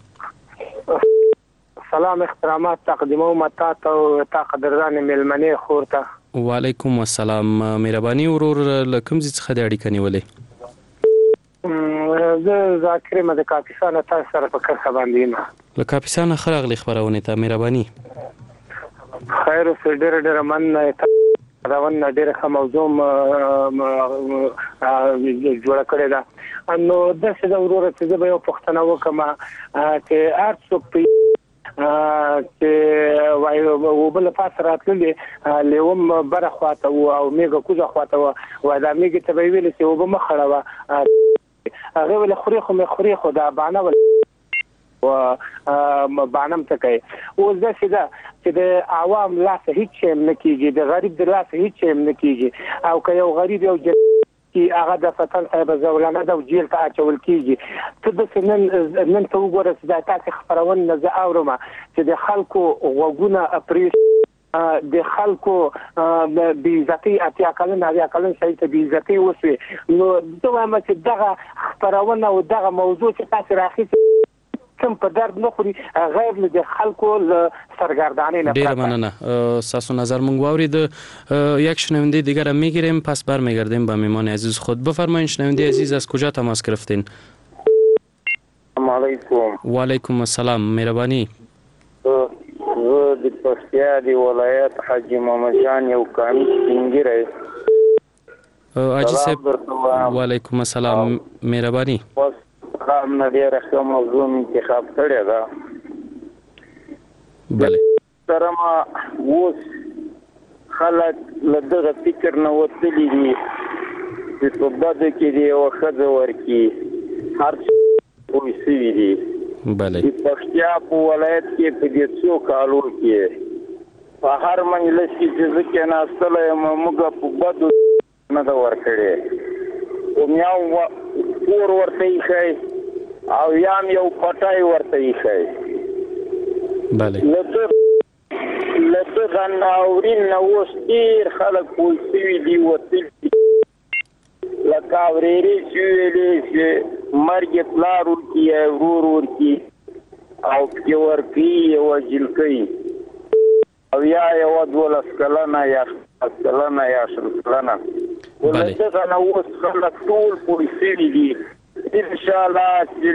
سلام احترامات تقدیموم تا و تا قدردان ملمنه خورته. و علیکم السلام. مهرباني ورور له کوم ځای څخه د اړیکه نیولې؟ زه ذاکر یم د کاپیسان تاسو سره په کرښه باندې یم. له کاپیسان ښه راغلې خپرونې ته. مهرباني. خیر اوسې ډېره ډېره مننه. خپرونه ډېره ښه موضوع جوړه کړې ده. نو داسې ده وروره چې زه به یو پوښتنه وکړم چې هر څوک چې وایي اوبه له پاسه راتللې لیوم بره خواته و او میږه کوزه خواته و وایي دا میږې ته به یې ویلې چې اوبه مه خړوه هغې ویلې خوري خو مې خوري خو دا بانه و بانم ته کوي. اوس داسې ده چې د عوام لاسه هېڅ شی هم نه کېږي، د غریب د لاسه هېڅ شی هم نه کېږي. او که یو غریب یو چې هغه د فتن صاحب زولانه ده او جیل ته اچول کېږي. ته داسې نن نن ته وګوره چې دا تاسې خپرونه نه زه اورم چې د خلکو غوږونه پرې د خلکو بېعزتۍ اتیا کلن اویا کلن سړي ته بېعزتۍ وسوې. نو زه وایم چې دغه خپرونه او دغه موضوع چې تاسې راخیستې کم په درد نه خوري غیر له د خلکو سرگردانی نه. ډیره مننه. ساسو نظر مونږ واورید. یک شنونده دیگر هم میگیریم پس برمیگردیم به میمان عزیز خود. بفرمایید شنونده عزیز از کجا تماس گرفتین؟ السلام علیکم. و علیکم السلام. مهربانی. زه د پکتیا د ولایت حاجی محمد جان یو کامی سپینګیری. حاجی صاحب و علیکم السلام. مهربانی. خام نه ډیره ښه موضوع انتخاب کړې ده. بله سره ما اوس خلک له دغه فکر نه وتلي دي چې په بدو کې د یوه ښځه ورکړي هر څه پوه شوي دي. بله د پکتیا په ولایت کې په دې څو کالو کې په هر مجلس کې چې زه کېناستلی یم موږ په بدو نه ده ورکړې. اومیاو کور ورته ایښی او یام یو پټی ورته ایښی. بله له دغه ناورین نه اوس ډېر خلک پوه شوي دي وتلي لکه اورېرې چې ویلې چې مرګ یې پلار ورکړي یا ورور ورکړي او پکې ورکوي یوه جلکۍ او یا یوه دولس کلنه یا شپږ کلنه یا شل کلنه. له دغه نه اوس خلک ټول پوه شوي دي. انشاءالله چې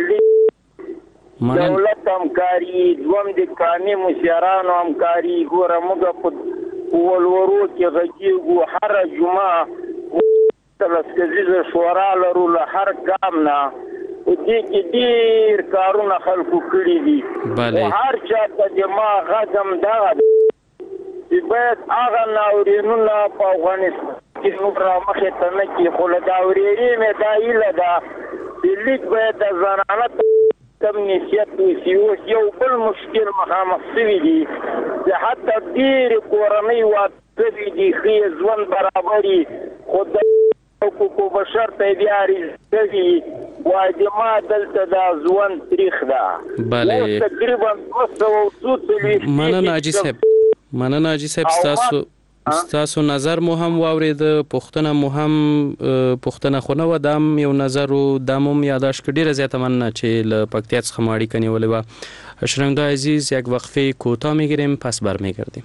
دولت همکاري دوم د قانوني مشرانو همکاري ګوره موږ په ولورو کې غږیږو هره جمعه لس کسیزه شورا لرو له هر ګام نه په دې کې ډېر کارونه خلکو کړي دي. هر چا ته د ما غږ هم دغه چې باید هغه ناورینونه په افغانستان کې نور رامخې ته نه کړي. خو له داورېرې مې دا هیله ده چې لیک باید د زنانه کم نسیت وشي. اوس یو بل مشکل مخامخ شوي دي چې حتی ډېرې کورنۍ واده شوي دي ښې ژوند برابري خو د حقوقو بشر ته بیا کوي وایي د ما دلته دا ژوند تریخ ده. اوس تقریبا دوه سوه او څو څلوېښت مننه حاجي صاحب. مننه حاجي صاحب. ستاسو ستاسو نظر مو هم واورید. پوښتنه مو هم پوښتنه خو نه وه دا هم یو نظر و دا مو هم یاداشت کړ. ډېره زیاته مننه چې له پکتیا څخه مو اړیکه نیولې وه. شنونده عزیز یک وقفه کوتاه میگیریم پس برمیگردیم.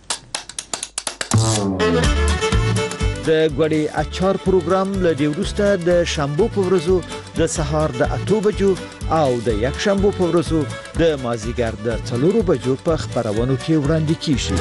د غوړي اچار پروګرام له دې وروسته د شنبه په ورځو د سهار د اته بجو او د یک شنبه په ورځو د مازیګر د څلورو بجو په خبرونو کې وړاندې کیږي.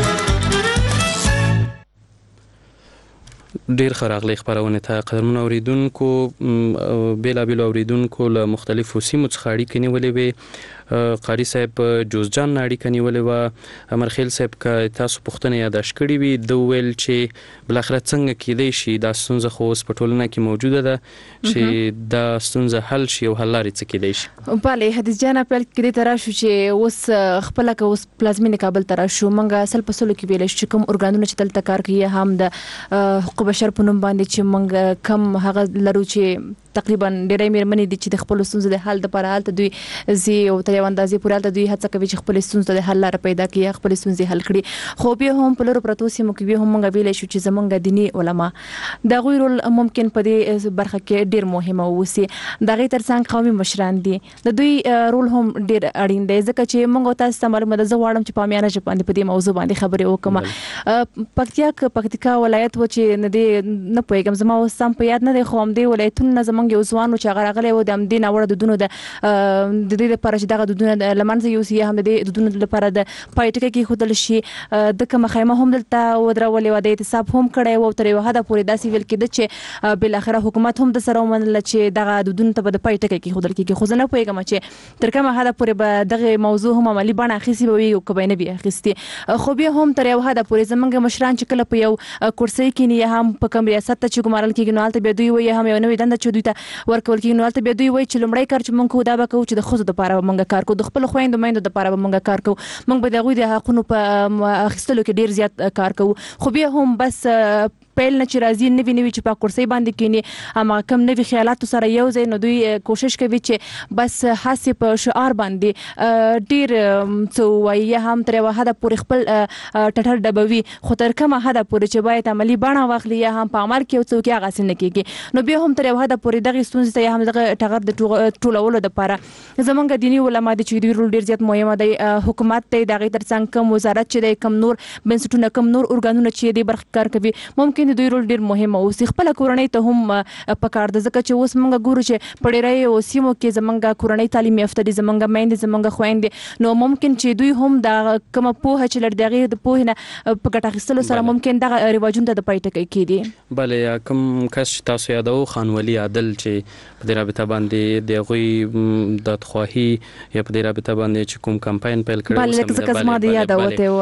ډیر خراغلی خبرونه ته قدرمن اوریدونکو بیلا بیل اوریدونکو له مختلفو سیمو څخه اړیکې نیولې وي. قاری صاحب جوزجان اړیکه نیولې و. امرخیل صاحب که تاسو پوښتنه یاداشت کړې وي د ویل چې بلاخره څنګه کېدای شي دا ستونزه خو اوس په ټولنه کې موجوده ده چې دا ستونزه حل شي او حل لارې څه کېدای شي. بله حدیث جان اپل کې ته راشو چې اوس خپل که اوس پلازمینه کابل ته راشو موږ اصل په سلو کې ویل چې کوم ارګانونه چې دلته کار کوي هم د حقوق بشر په نوم باندې چې موږ کم هغه لرو چې تقریبا ډېرې مېرمنې دي چې د خپل ستونزو د حل لپاره هلته دوی زی او تر یو اندازې پورې هلته دوی هڅه کوي چې خپل ستونزو د حل لپاره پیدا کړي خپل ستونزې حل کړي خو بیا هم په لورو پرتو سیمو کې بیا هم موږ ویلی شو چې زمونږ دیني علما د هغوی رول ممکن په دې برخه کې ډېر مهمه واوسي د هغې تر څنګ قومي مشران دي د دوی رول هم ډېر اړین دی ځکه چې موږ تاسو ته معلومه ده زه غواړم چې په عامیانه ژبه باندې په دې موضوع باندې خبرې وکړم پکتیا پکتیکا ولایت و چې نه دی نه پوهېږم زما اوس سم په یاد نه دی خو همدې ولایتونو نه زموږ یو ځوان و چې هغه راغلی و د همدې ناوړه دودونو د د دې لپاره چې دغه دودونه له منځه یوسي یا هم د دې دودونو لپاره د پای ټکی کېښودل شي د کومه خیمه هم دلته ودرولې وه د احتساب هم کړی و او تر یو حده پورې داسې ویل کېده چې بالاخره حکومت هم د سره ومنله چې دغه دودونو ته به د پای ټکی کېښودل کېږي خو زه نه پوهېږم چې تر کومه حده پورې به دغه موضوع هم عملي بڼه اخیستې به وي او که به یې نه وي اخیستې خو بیا هم تر یو حده پورې زموږ مشران چې کله په یو کرسۍ کښېني یا هم په کوم ریاست ته چې ګمارل کېږي نو هلته بیا دوی وایي هم یو نوې دنده چې دوی ته ورکول کېږي نو هلته بیا دوی وایي چې لومړی کار چې موږ کوو دا به کوو چې د ښځو دپاره به موږ کار کوو د خپلو خویندو میندو دپاره به موږ کار کوو موږ به د هغوی د حقونو په اخیستلو کې ډېر زیات کار کوو خو بیا هم بس پیل نه چې راځي نوي نوي چې په کرسۍ باندې کېني هماغه کم نوي خیالاتو سره یو ځای نو دوی کوشش کوي چې بس هسې په شعار باندې ډېر څه ووایي یا هم تر یوه حده پورې خپل ټټر ډبوي خو تر کومه حده پورې چې باید عملي بڼه واخلي یا هم په عمل کې یو څه وکړي هغسې نه کېږي نو بیا هم تر یوه حده پورې دغې ستونزې ته یا هم دغه ټغر د ټولولو دپاره زموږ دیني علما دي چې دوی رول ډېر زیات مهمه دی حکومت دی د هغې تر څنګ کم وزارت چې دی کم نور بنسټونه کم نور ارګانونه چې دې برخې کار کوي ممکن د دوی رول ډېر مهم اوسي خپله کورنۍ ته هم پکار ده ځکه چې اوس موږ ګورو چې په ډېری سیمو کې زموږ کورنۍ تعلیم یافته دي زموږ میندې زموږ خویندې نو ممکن چې دوی هم د کومه پوهه چې لږ د هغې د پوهې نه په ګټه اخیستلو سره ممکن دغه رواجونو ته د پای ټکی کېږي بله کوم کس چې تاسو یادوو خان ولي عادل چې په دې رابطه باندې د هغوی دادخواهي یا په دې رابطه باندې چې کوم کمپاین پیل کړی بله ځکه زما د یاده وتی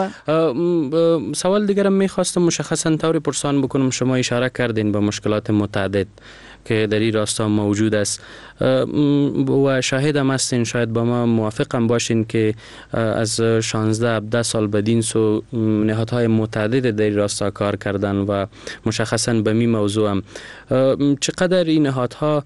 وه سوال دیگرم میخواستم مشخصا طور پرسان بکنم شما اشاره کردین به مشکلات متعدد که در این راستا موجود است و شاهد هم هستین شاید با ما موافق هم باشین که از شانزده هفده سال بدین سو نهادهای متعدد در این راستا کار کردن و مشخصا به می موضوع هم چقدر این نهادها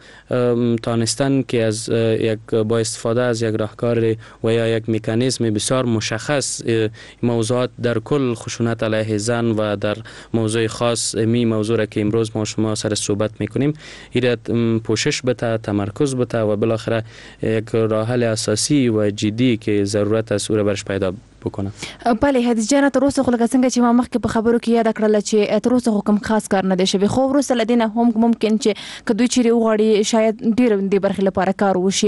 تانستن که از یک با استفاده از یک راهکار و یا یک مکانیزم بسیار مشخص موضوعات در کل خشونت علیه زن و در موضوع خاص می موضوع را که امروز ما شما سر صحبت میکنیم ایراد پوشش بده تمرکز بده و بالاخره یک راه حل اساسی و جدی که ضرورت است او را برش پیدا بکنه. بله حدیث جان تر اوسه خو لکه څنګه چې ما مخکې په خبرو کې یاد کړل چې تر اوسه کوم خاص کار نه دی شوی خو وروسته له دې نه هم ممکن چې که دوی چیرې وغواړي شاید ډېر دې برخې لپاره کار وشي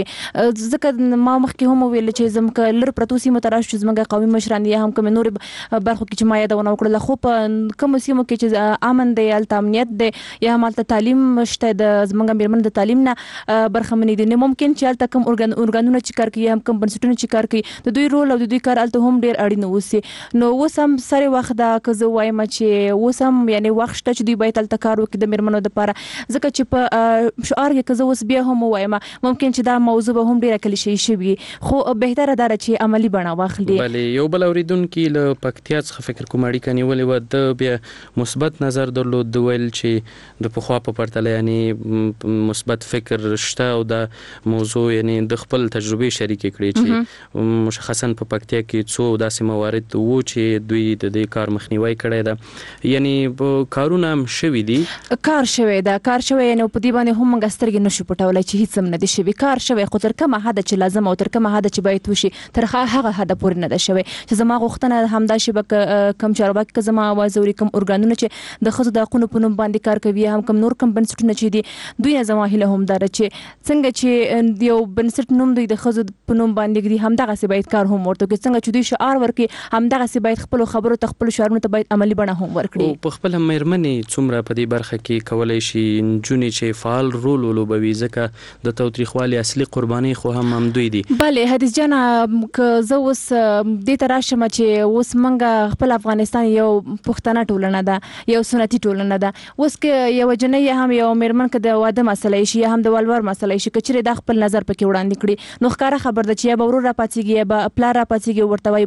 ځکه ما مخکې هم وویل چې زموږ لر پرتو سیمو ته راشو زموږ قومي مشران یا هم کومې نورې برخو کې چې ما یادونه وکړله خو په کومو سیمو کې چې امن دی هلته امنیت دی یا هم هلته تعلیم شته د زموږ مېرمنو د تعلیم نه برخمنې دي نو ممکن چې هلته کوم ارګانونه چې کار کوي هم کوم بنسټونه چې کار کوي د دوی رول او د دوی کار هلته هم ډېر اړین اوسي نو اوس هم سره وخت دا که زه وایم چې اوس هم یعنی وخت شته چې دوی باید هلته کار وکړي د مېرمنو دپاره ځکه چې په شعار کې که زه اوس بیا هم ووایم ممکن چې دا موضوع به هم ډېره کلیشه‌ایي شوي خو بهتره دا ده چې عملي بڼه واخلي. بله یو بل اورېدونکي له پکتیا څخه فکر کوم اړیکه نیولې وه د بیا مثبت نظر درلود د ویل چې د پخوا په پرتله یعنی مثبت فکر شته او دا موضوع یعنی د خپل تجربې شریکې کړي چې مشخصا په پکتیا کې څو داسې موارد وو چې دوی د دې کار مخنیوي کړی ده یعنی کارونه هم شوي دي کار شوی ده کار شوی یعنی په دې باندې هم موږ سترګې نشو پټولی چې هېڅ هم نه دي شوي کار شوی خو تر کومه حده چې لازم او تر کومه حده چې باید وشي تر هغه حده پورې نه ده شوی چې زما غوښتنه همدا شي به کم چارواکي که زما اواز اوري کم ارګانونه چې د ښځو د حقونو په نوم باندې کار کوي هم کم نور کم بنسټونه چې دي دوی نه زما هیله هم دا ده چې څنګه چې یو بنسټ نوم دوی د ښځو په نوم باندې ږدي همدغسې باید کار هم ورته وکړي څنګه چې دوی شعار ورکړي همدغسې باید خپلو خبرو ته خپلو شعارونو ته باید عملي بڼه هم ورکړي. په خپله مېرمنې څومره په دې برخه کې کولی شي نجونې چې فعال رول ولوبوي ځکه د تاوتریخوالي اصلي قرباني خو هم همدوی دي. بله حدیث جانه که زه اوس دې ته راشم چې اوس موږ خپل افغانستان یو پښتنه ټولنه ده یو سنتي ټولنه ده اوس که یوه جنۍ هم یو مېرمن که د واده مسله شي یا هم د ولور مسله شي که چیرې دا خپل نظر پکې وړاندې کړي نو ښکاره خبر ده چې یا به ورور راپاڅېږي یا به پلار راپاڅېږي ورته وایي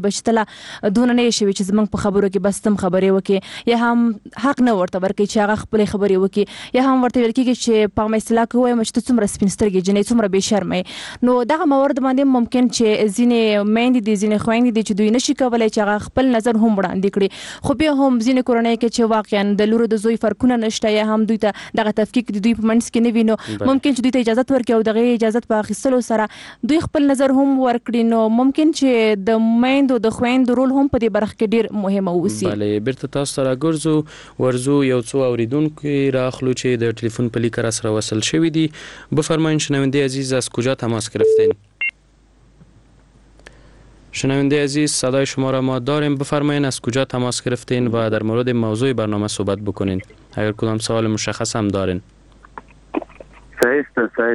بشتله دون نه شي چې زمنګ په خبرو کې بس تم خبرې وکي یا هم حق نه ورته ورکړي چې هغه خپل خبرې وکي یا هم ورته ویل کېږي چې په مثلا کوی مشته څومره سپینسترګي جنې څومره به شرمې نو دغه موارد باندې ممکن چې ځینې میندې دي ځینې خويندې دي چې دوی نشي کولای چې هغه خپل نظر هم وړاندې کړي خو بیا هم ځینې کورنۍ کې چې واقعا د لور د زوی فرقونه نشته یا هم دوی ته دغه تفکیک د دوی په منځ کې نه وینو ممکن چې دوی ته اجازه ورکړي او دغه اجازه په اخیستلو سره دوی خپل نظر هم ورکړي نو ممکن چې د میندو د خويندو رول هم په دې برخه کې ډیر مهم اوسي. بله بیرته تاسو سره ګرځو ورزو یو څو اوریدونکو راخلو چې د ټلیفون په لیک را سره وصل شوی دي. بفرمایید شنونده عزیز از کجا تماس گرفتین؟ شنونده عزیز صدای شما را ما داریم. بفرمایید از کجا تماس گرفتین و در مورد موضوع برنامه صحبت بکنین. اگر کدام سوال مشخص هم دارین. صحیح است صحیح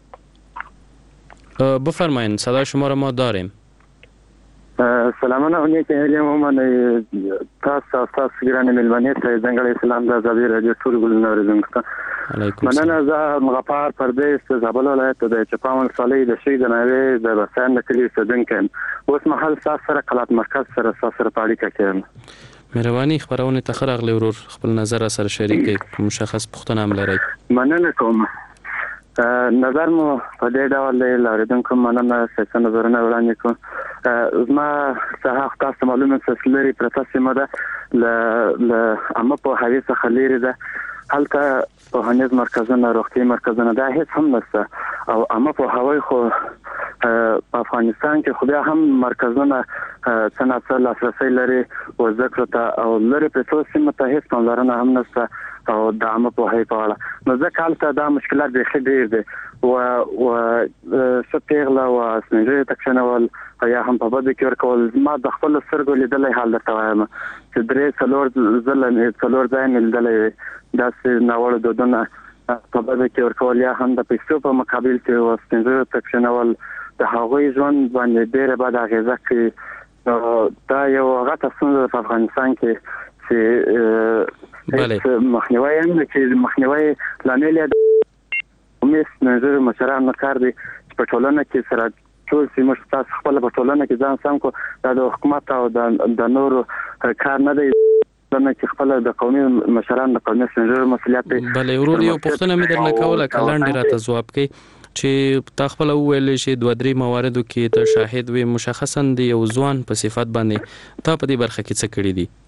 است. بفرمایید صدای شما را ما داریم. سلامونه اونی که هلیم من تاسو تاسو ګرانه ملمنه ته ځنګړی اسلام د ازادي رادیو ټول ګل نوریدونکو مننه زه مغفار پردیس زابل ولایت د چپاون صالح د شي د نوې د بسان د کلی سدنکم اوس محل سره قلات مرکز سره سره پاړی کوم. مهرباني خبرونه تخرغ لورور خپل نظر سره شریک کړئ مشخص پوښتنه هم لرئ. مننه کوم. نظر مو په دې ډول دی لاریدونکو مننه څه نظرونه وړاندې کوم. زما څه تاسو معلومه سلسله پرتا سیمه ده ل ل اما په هغه څخه لري ده هلته په هنیز مرکزونه روغتي مرکزونه ده هیڅ هم نشته او اما په هوای خو په افغانستان کې خو بیا هم مرکزونه څنګه لاسرسي لري او ذکر ته او لري په څو سیمه ته هیڅ پاملرنه هم نشته او د عامه په هي په اړه نو ځکه حالت دا مشکلات به ډېر دي او او سپیغلا او سنجه تکشنول یا هم په بده کې ورکول ما د خپل سرګو لیدلې حال درته وایم چې درې څلور ځله څلور ځای مې لیدلې دا چې ناوړه دودونه په بده کې ورکول یا هم د پیسو په مقابل کې او سنجه تکشنول د هغوی ژوند باندې ډېر بد اغیزه کوي. دا یو غټه ستونزه په افغانستان کې چې بله مخنیوي هم چې مخنیوي لامل یې مس نظر مشران کار دي په ټولنه کې سره ټول سیمه تاسو خپل په ټولنه کې ځان سم کو د حکومت او د نورو کار نه دی لنه چې خپل د قومي مشران د قومي سنجر مسولیت دی. بله ورور یو پوښتنه مې درنه کوله کلاندې راته ځواب کړي چې تا خپل ویل چې دوه درې مواردو کې ته شاهد وي مشخصا د یو ځوان په صفت باندې تا په دې برخه کې څه کړی دي؟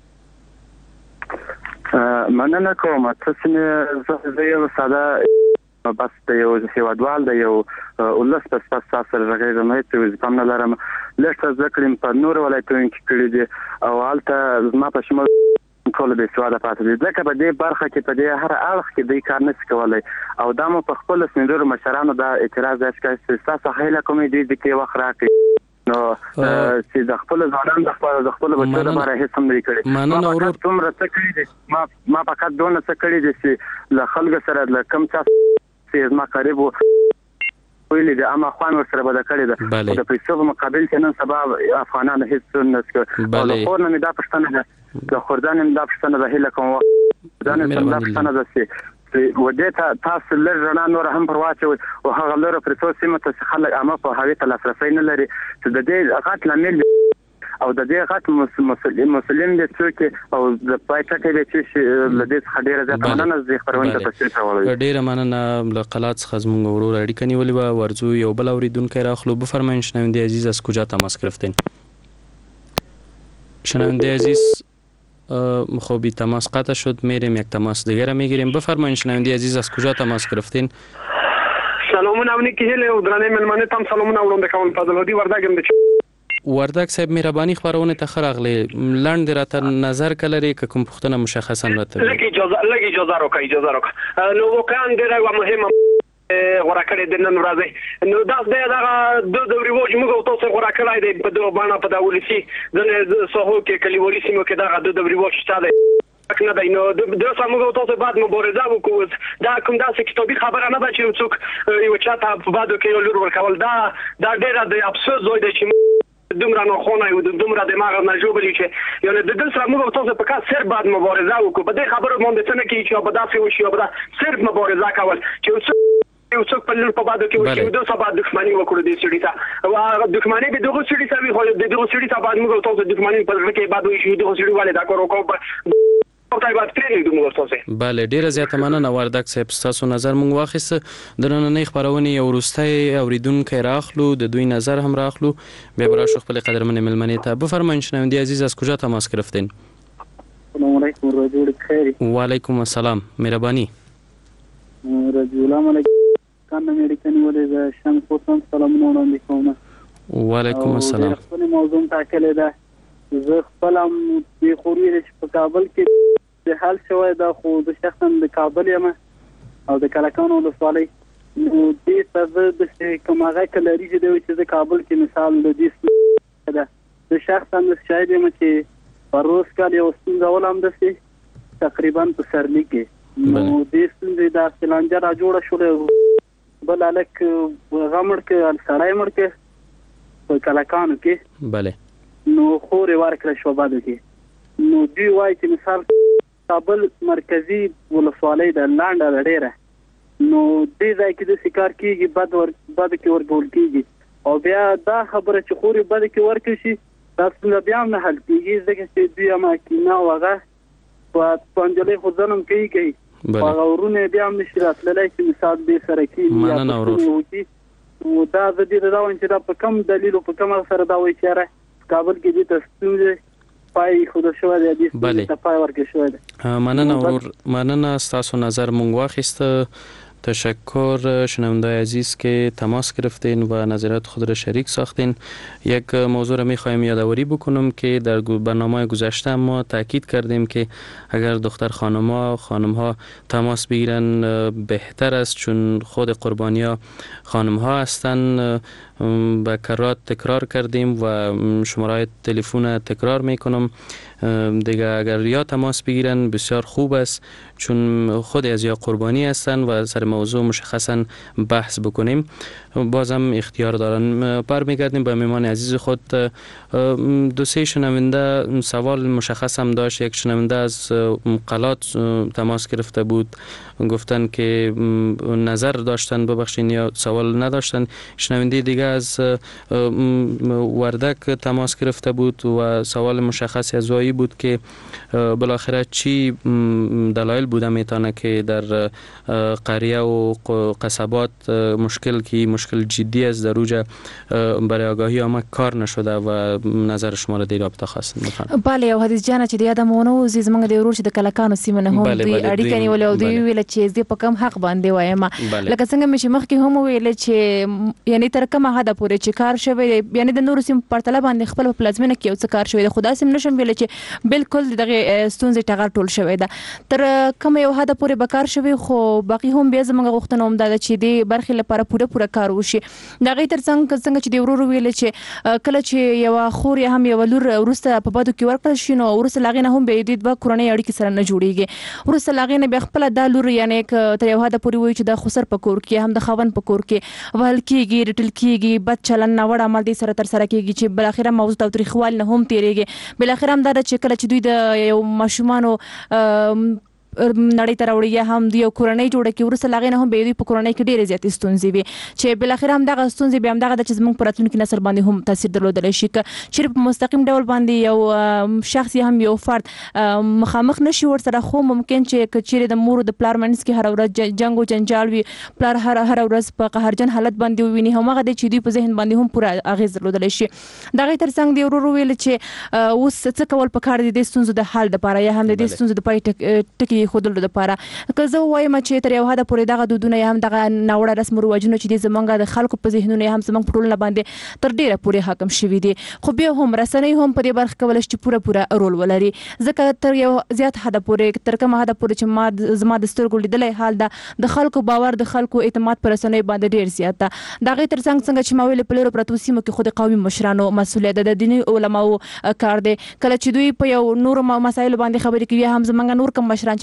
مننه کوم. تاسو زه یو ساده بس د یو هیوادوال د یو ولس په اساس سره راغلی مې چې زه هم نه لرم لږ ځکه په نور ولایتونو کې کړی دي او حالت زما په شمول ټول به سواده پاتې دي ځکه په دې برخه کې په دې هر اړخ کې د کار نه کولای او دا مو په خپل سندرو مشرانو دا اعتراض اشکای چې تاسو هیله کومې دي چې وخت راکړي نو چې د خپل ځوانان د خپل د خپل بچو لپاره هیڅ هم نه کړی. مننه ورور څومره څه کړی دي ما ما فقط دونه څه کړی دي چې له خلکو سره د کم څه چې ما قریب ویلي دي اما خوان سره بد کړی ده د پیسو په مقابل کې نن سبا افغانان هیڅ نه څه او د خور نه دا پښتنه ده د خوردان نه دا پښتنه ده هله کوم دا نه دا پښتنه ده چې ودې تاسو لږ نه نور هم پرواچو او هغه لره پر څو سیمه ته خلک اما په هغه ته لاسرسي نه لري چې د دې غټ لامل او د دې غټ مسلمان مسلمان د څوک او د پایټه کې چې لدې څخه ډیره ځکه مننه زه خبرونه تاسو ته وایم. ډیره مننه لقلات څخه زموږ ورور اړیکه نیولې و ورزو یو بل اوریدونکو راخلو. بفرمایید شنونده عزیز از کجا تماس گرفتین؟ شنونده عزیز خب بی تماس قطع شد میریم یک تماس دیگه را میگیریم. بفرمایید شنونده عزیز از کجا تماس گرفتین؟ سلامونه اونی که هله او درانه ملمنه تام سلامونه وړاندې کوم فضل هدي وردګم د وردګ صاحب مهرباني خبرونه ته خراغله لاند راته نظر کلري که کوم پښتنه مشخصا راته لګي اجازه لګي اجازه راکړئ اجازه راکړئ نو وکړم ډیره مهمه غوړه کړې د نن ورځې نو دا د د د ریوج موږ تاسو غوړه کړای دی په دوه باندې په داولسي د سوهو کې کلیوالي سیمو کې دا د د ریوج شته نه دی نو د سمو تاسو بعد مبارزه وکړو دا کوم داسې کتابي خبره نه ده چې څوک یو چاته په بعد کې لور ورکول دا دا ډیره د افسوس زوی دی چې دومره نه خونه یو دومره د ماغه نه جوړلی چې یعنی د دې سره موږ تاسو په کار سر بعد مبارزه وکړو په دې خبرو باندې څه نه کیږي چې په داسې وشي او په صرف مبارزه کول چې یو څوک په لور په بادو کې وشي د سبا دښمنی وکړو د سړي ته او دښمنی به دغه سړي سوي خو د دغه سړي ته بعد موږ تاسو دښمنی په لور کې بعد وشي دغه سړي والے دا کار وکړو بله ډیره زیاته مننه وردک صاحب ستاسو نظر مونږ واخیست د نننۍ خبرونې یو وروستی اوریدونکی راخلو د دوی نظر هم راخلو بیا به راشو خپل قدرمن ملمنې ته بفرمایید شنونده عزیز از کجا تماس گرفتین؟ سلام علیکم رادیو خیری. و علیکم السلام مهربانی. رادیو الله علیکم کان امریکایی ولې د شمس پوتن سلامونه وړاندې کوم. و علیکم السلام. خپل موضوع ټاکلې ده زه خپل هم د خوري په کابل کې د حال شوی دا خو د شخصا د کابل یم او د کلکان ولسوالۍ نو دې څه د کوم هغه کلري چې د کابل کې مثال د دې ده د شخصا د شاید یم چې پروس کال یو ستونزه ولهم دسي تقریبا په سرلی کې نو دې ستونزې د سلانجه را جوړه شوله بل الک غمړ کې سړای مړ کې په کلکانو کې bale نو خورې ورکړه شو باندې کې نو دوی وایي چې مثال کابل مرکزی ولسوالۍ د لاندې د ډیره نو دې ځای کې د شکار کیږي بد ور بد کې ورګول کیږي او بیا دا خبره چې خوري بد کې ورکړي شي تاسو بیا نه حل کیږي ځکه چې دوی ما کې نه وغه په پنځلې خو ځنم کوي کوي هغه ورونه بیا هم نشي راتللی چې مثال دې سره کیږي مننه ورور او دا د دې دا وایي چې دا په کم دلیل او په کوم سره دا وایي چې کابل کې دې تاسو پای خود شو د دې ته پای ورکړ شو ده. مننه ورور مننه ستاسو نظر مونږ واخیست. تشکر شنونده عزیز که تماس گرفتین و نظرات خود را شریک ساختین. یک موضوع را میخوایم یادآوری بکنم که در برنامه گذشته ما تاکید کردیم که اگر دختر خانم‌ها خانم‌ها تماس بگیرن بهتر است چون خود قربانی‌ها خانم‌ها هستند. به کرات تکرار کردیم و شماره تلفن تکرار میکنم دیگه اگر یا تماس بگیرن بسیار خوب است چون خود از یا قربانی هستن و سر موضوع مشخصا بحث بکنیم. بازم اختیار دارن. برمیگردیم به مهمان عزیز خود. دو سه شنونده سوال مشخص هم داشت. یک شنونده از قلات تماس گرفته بود گفتن که نظر داشتن ببخشین یا سوال نداشتن. شنونده دیگه از وردک تماس گرفته بود و سوال مشخصی از وی بود که بالاخره چی دلایل بوده میتونه که در قریه و قصبات مشکل کی مشکل جدی است در اوج برای آگاهی آمد کار نشده و نظر شما را در رابطه خواستم میخوام. بله او حدیث جان چې د یادمونو زیز موږ د ورور چې د کلکانو سیمه نه هم دوی اړیکه نیولې او دوی ویل چې دې په کم حق باندې وایم لکه څنګه مې چې مخکې هم ویل چې یعنی تر کومه حد پورې چې کار شوی یعنی د نور سیم پرتله باندې خپل پلازمینه کې او څه کار شوی خدا سیم نشم ویل چې بالکل دغه ستونزې ټغر ټول شوی ده تر کوم یو حد پورې به کار شوی خو باقي هم بیا زموږ غوښتنه هم ده چې د برخې لپاره پوره پوره کار وشي. دا غي تر څنګه څنګه چې د ورور ویل چې کله چې یو خور یا هم یو لور ورسته په بادو کې ورکړل شي نو ورسته لاغې نه هم به د کورنۍ اړیکې سره نه جوړیږي ورسته لاغې نه به خپل د لور یعنی تر یو حد پورې وایي چې د خسر په کور کې هم د خاون په کور کې وهل کېږي رټل کېږي بد چلن نه وړ عمل دي سره تر سره کېږي چې بل اخره موضوع تاریخوال نه هم تیریږي بل اخره هم دا چې کله چې دوی د یو ماشومانو نړۍ ته راوړي یا هم د یو کورنۍ جوړه کې ورسره لاغې نه هم به دوی په کورنۍ کې ډېرې زیاتې ستونزې وي چې بل اخر هم دغه ستونزې به هم دغه چې زموږ په راتلونکي نسل باندې هم تاثیر درلودلی شي که چېرې په مستقیم ډول باندې یو شخص یا هم یو فرد مخامخ نشي ورسره خو ممکن چې که چېرې د مور د پلار منځ کې هره ورځ جنګ او جنجال وي پلار هره هره ورځ په قهرجن حالت باندې وویني هماغه دی چې دوی په ذهن باندې هم پوره اغېز درلودلی شي. دغه تر څنګ د ورور ویل چې اوس څه کول پکار دي د ستونزو د حل لپاره یا هم د دې ستونزو د پای ټکي ښودلو لپاره که زه وایم چې تر یو حد پورې دغه دودونه هم دغه ناوړه رسم او رواجونه چې د زمونږ د خلکو په ذهنونو هم زمونږ په ټولنه باندې تر ډیره پورې حاکم شوي دي خو بیا هم رسنۍ هم په دې برخه کولای شي پوره پوره رول ولري ځکه تر یو زیات حد پورې تر کومه حد پورې چې ما زما د سترګو لیدلی حال ده د خلکو باور د خلکو اعتماد پر رسنۍ باندې ډیر زیات ده. دغه تر څنګ څنګه چې ما ویل په لورو پرتو سیمو کې خود قومي مشرانو مسولیت ده د دیني علماو کار دی کله چې دوی په یو نور مسایلو باندې خبرې کوي هم زمونږ نور کوم مشران چې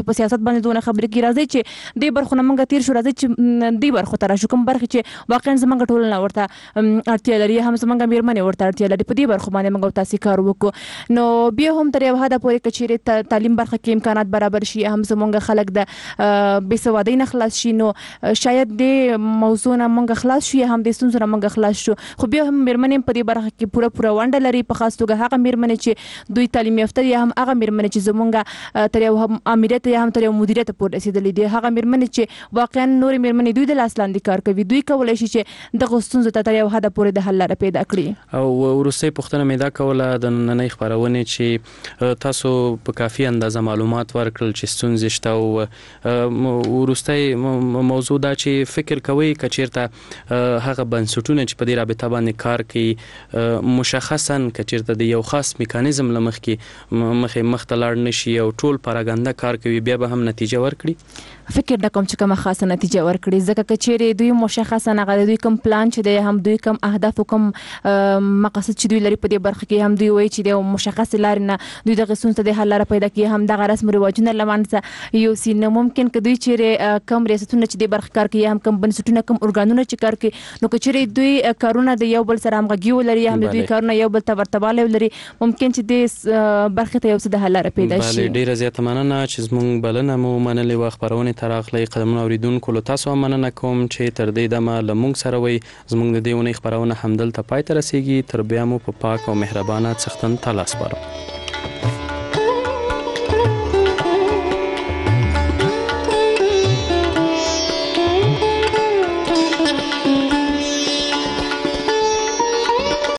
په سیاست باندې دونه خبرې کې راځي چې د برخو نه موږ تیر شو راځي چې د برخو تر شو کوم برخه چې واقعا زمونږ ټولنه ورته اړتیا لري هم زمونږ میرمنې ورته اړتیا لري په دې برخو باندې موږ تاسو کار وکړو نو بیا هم تر یو حد پورې کچېره تعلیم برخه کې امکانات برابر شي هم زمونږ خلک د بې سوادۍ نه خلاص شي نو شاید د موضوع نه موږ خلاص شو هم د ستونزو نه موږ خلاص شو خو بیا هم میرمنې په دې برخه کې پوره پوره ونډه لري په خاص توګه هغه میرمنې چې دوی تعلیم یافته یا هم هغه میرمنې چې زمونږ تر یو امریت یا هم تر یو مدیریت پورې رسیدلې دي هغه میرمنې چې واقعا نور میرمنې دوی د لاس لاندې کار کوي دوی کولای شي چې د ستونزو ته تر یو حد پورې د حل لاره پیدا کړي او وروستۍ پوښتنه مې دا کوله د نننۍ خپرونې چې تاسو په کافي اندازه معلومات ورکړل چې ستونزې شته او وروستۍ موضوع دا چې فکر کوئ که چېرته هغه بنسټونه چې په دې رابطه باندې کار کوي مشخصا که چېرته د یو خاص میکانیزم له مخکې مخې مخته لاړ نشي او ټول پاراګاندا کار کوي بیا به هم نتیجه ورکړي فکر نه کوم چې کومه خاصه نتیجه ورکړي ځکه که چیرې دوی مشخصا هغه دوی کوم پلان چې دی هم دوی کوم اهداف او کوم مقاصد چې دوی لري په دې برخه کې هم دوی وایي چې د مشخص لارې نه دوی د ستونزو د حل لاره پیدا کوي هم دغه رسم رواجونه له منځه یوسي نو ممکن که دوی چیرې کوم ریاستونه چې د برخه کار کوي هم کوم بنسټونه کوم ارګانونه چې کار کوي نو که چیرې دوی کارونه د یو بل سره همغږي ولري هم دوی کارونه یو بل ته ورتباله ولري ممکن چې د برخه ته یو څه د حل لاره پیدا شي ډیره زیاته مننه چې زموږ بلنه مو منلې و خبرونه تراغلی قدمونه اوریدونکو له تاسو مننه کوم چې تر دې دمه له موږ سره وي زموږ د دې ونې خبرونه همدلته پای ته رسیږي تر بیا مو په پاک او مهربانه څښتن تعالی سپارم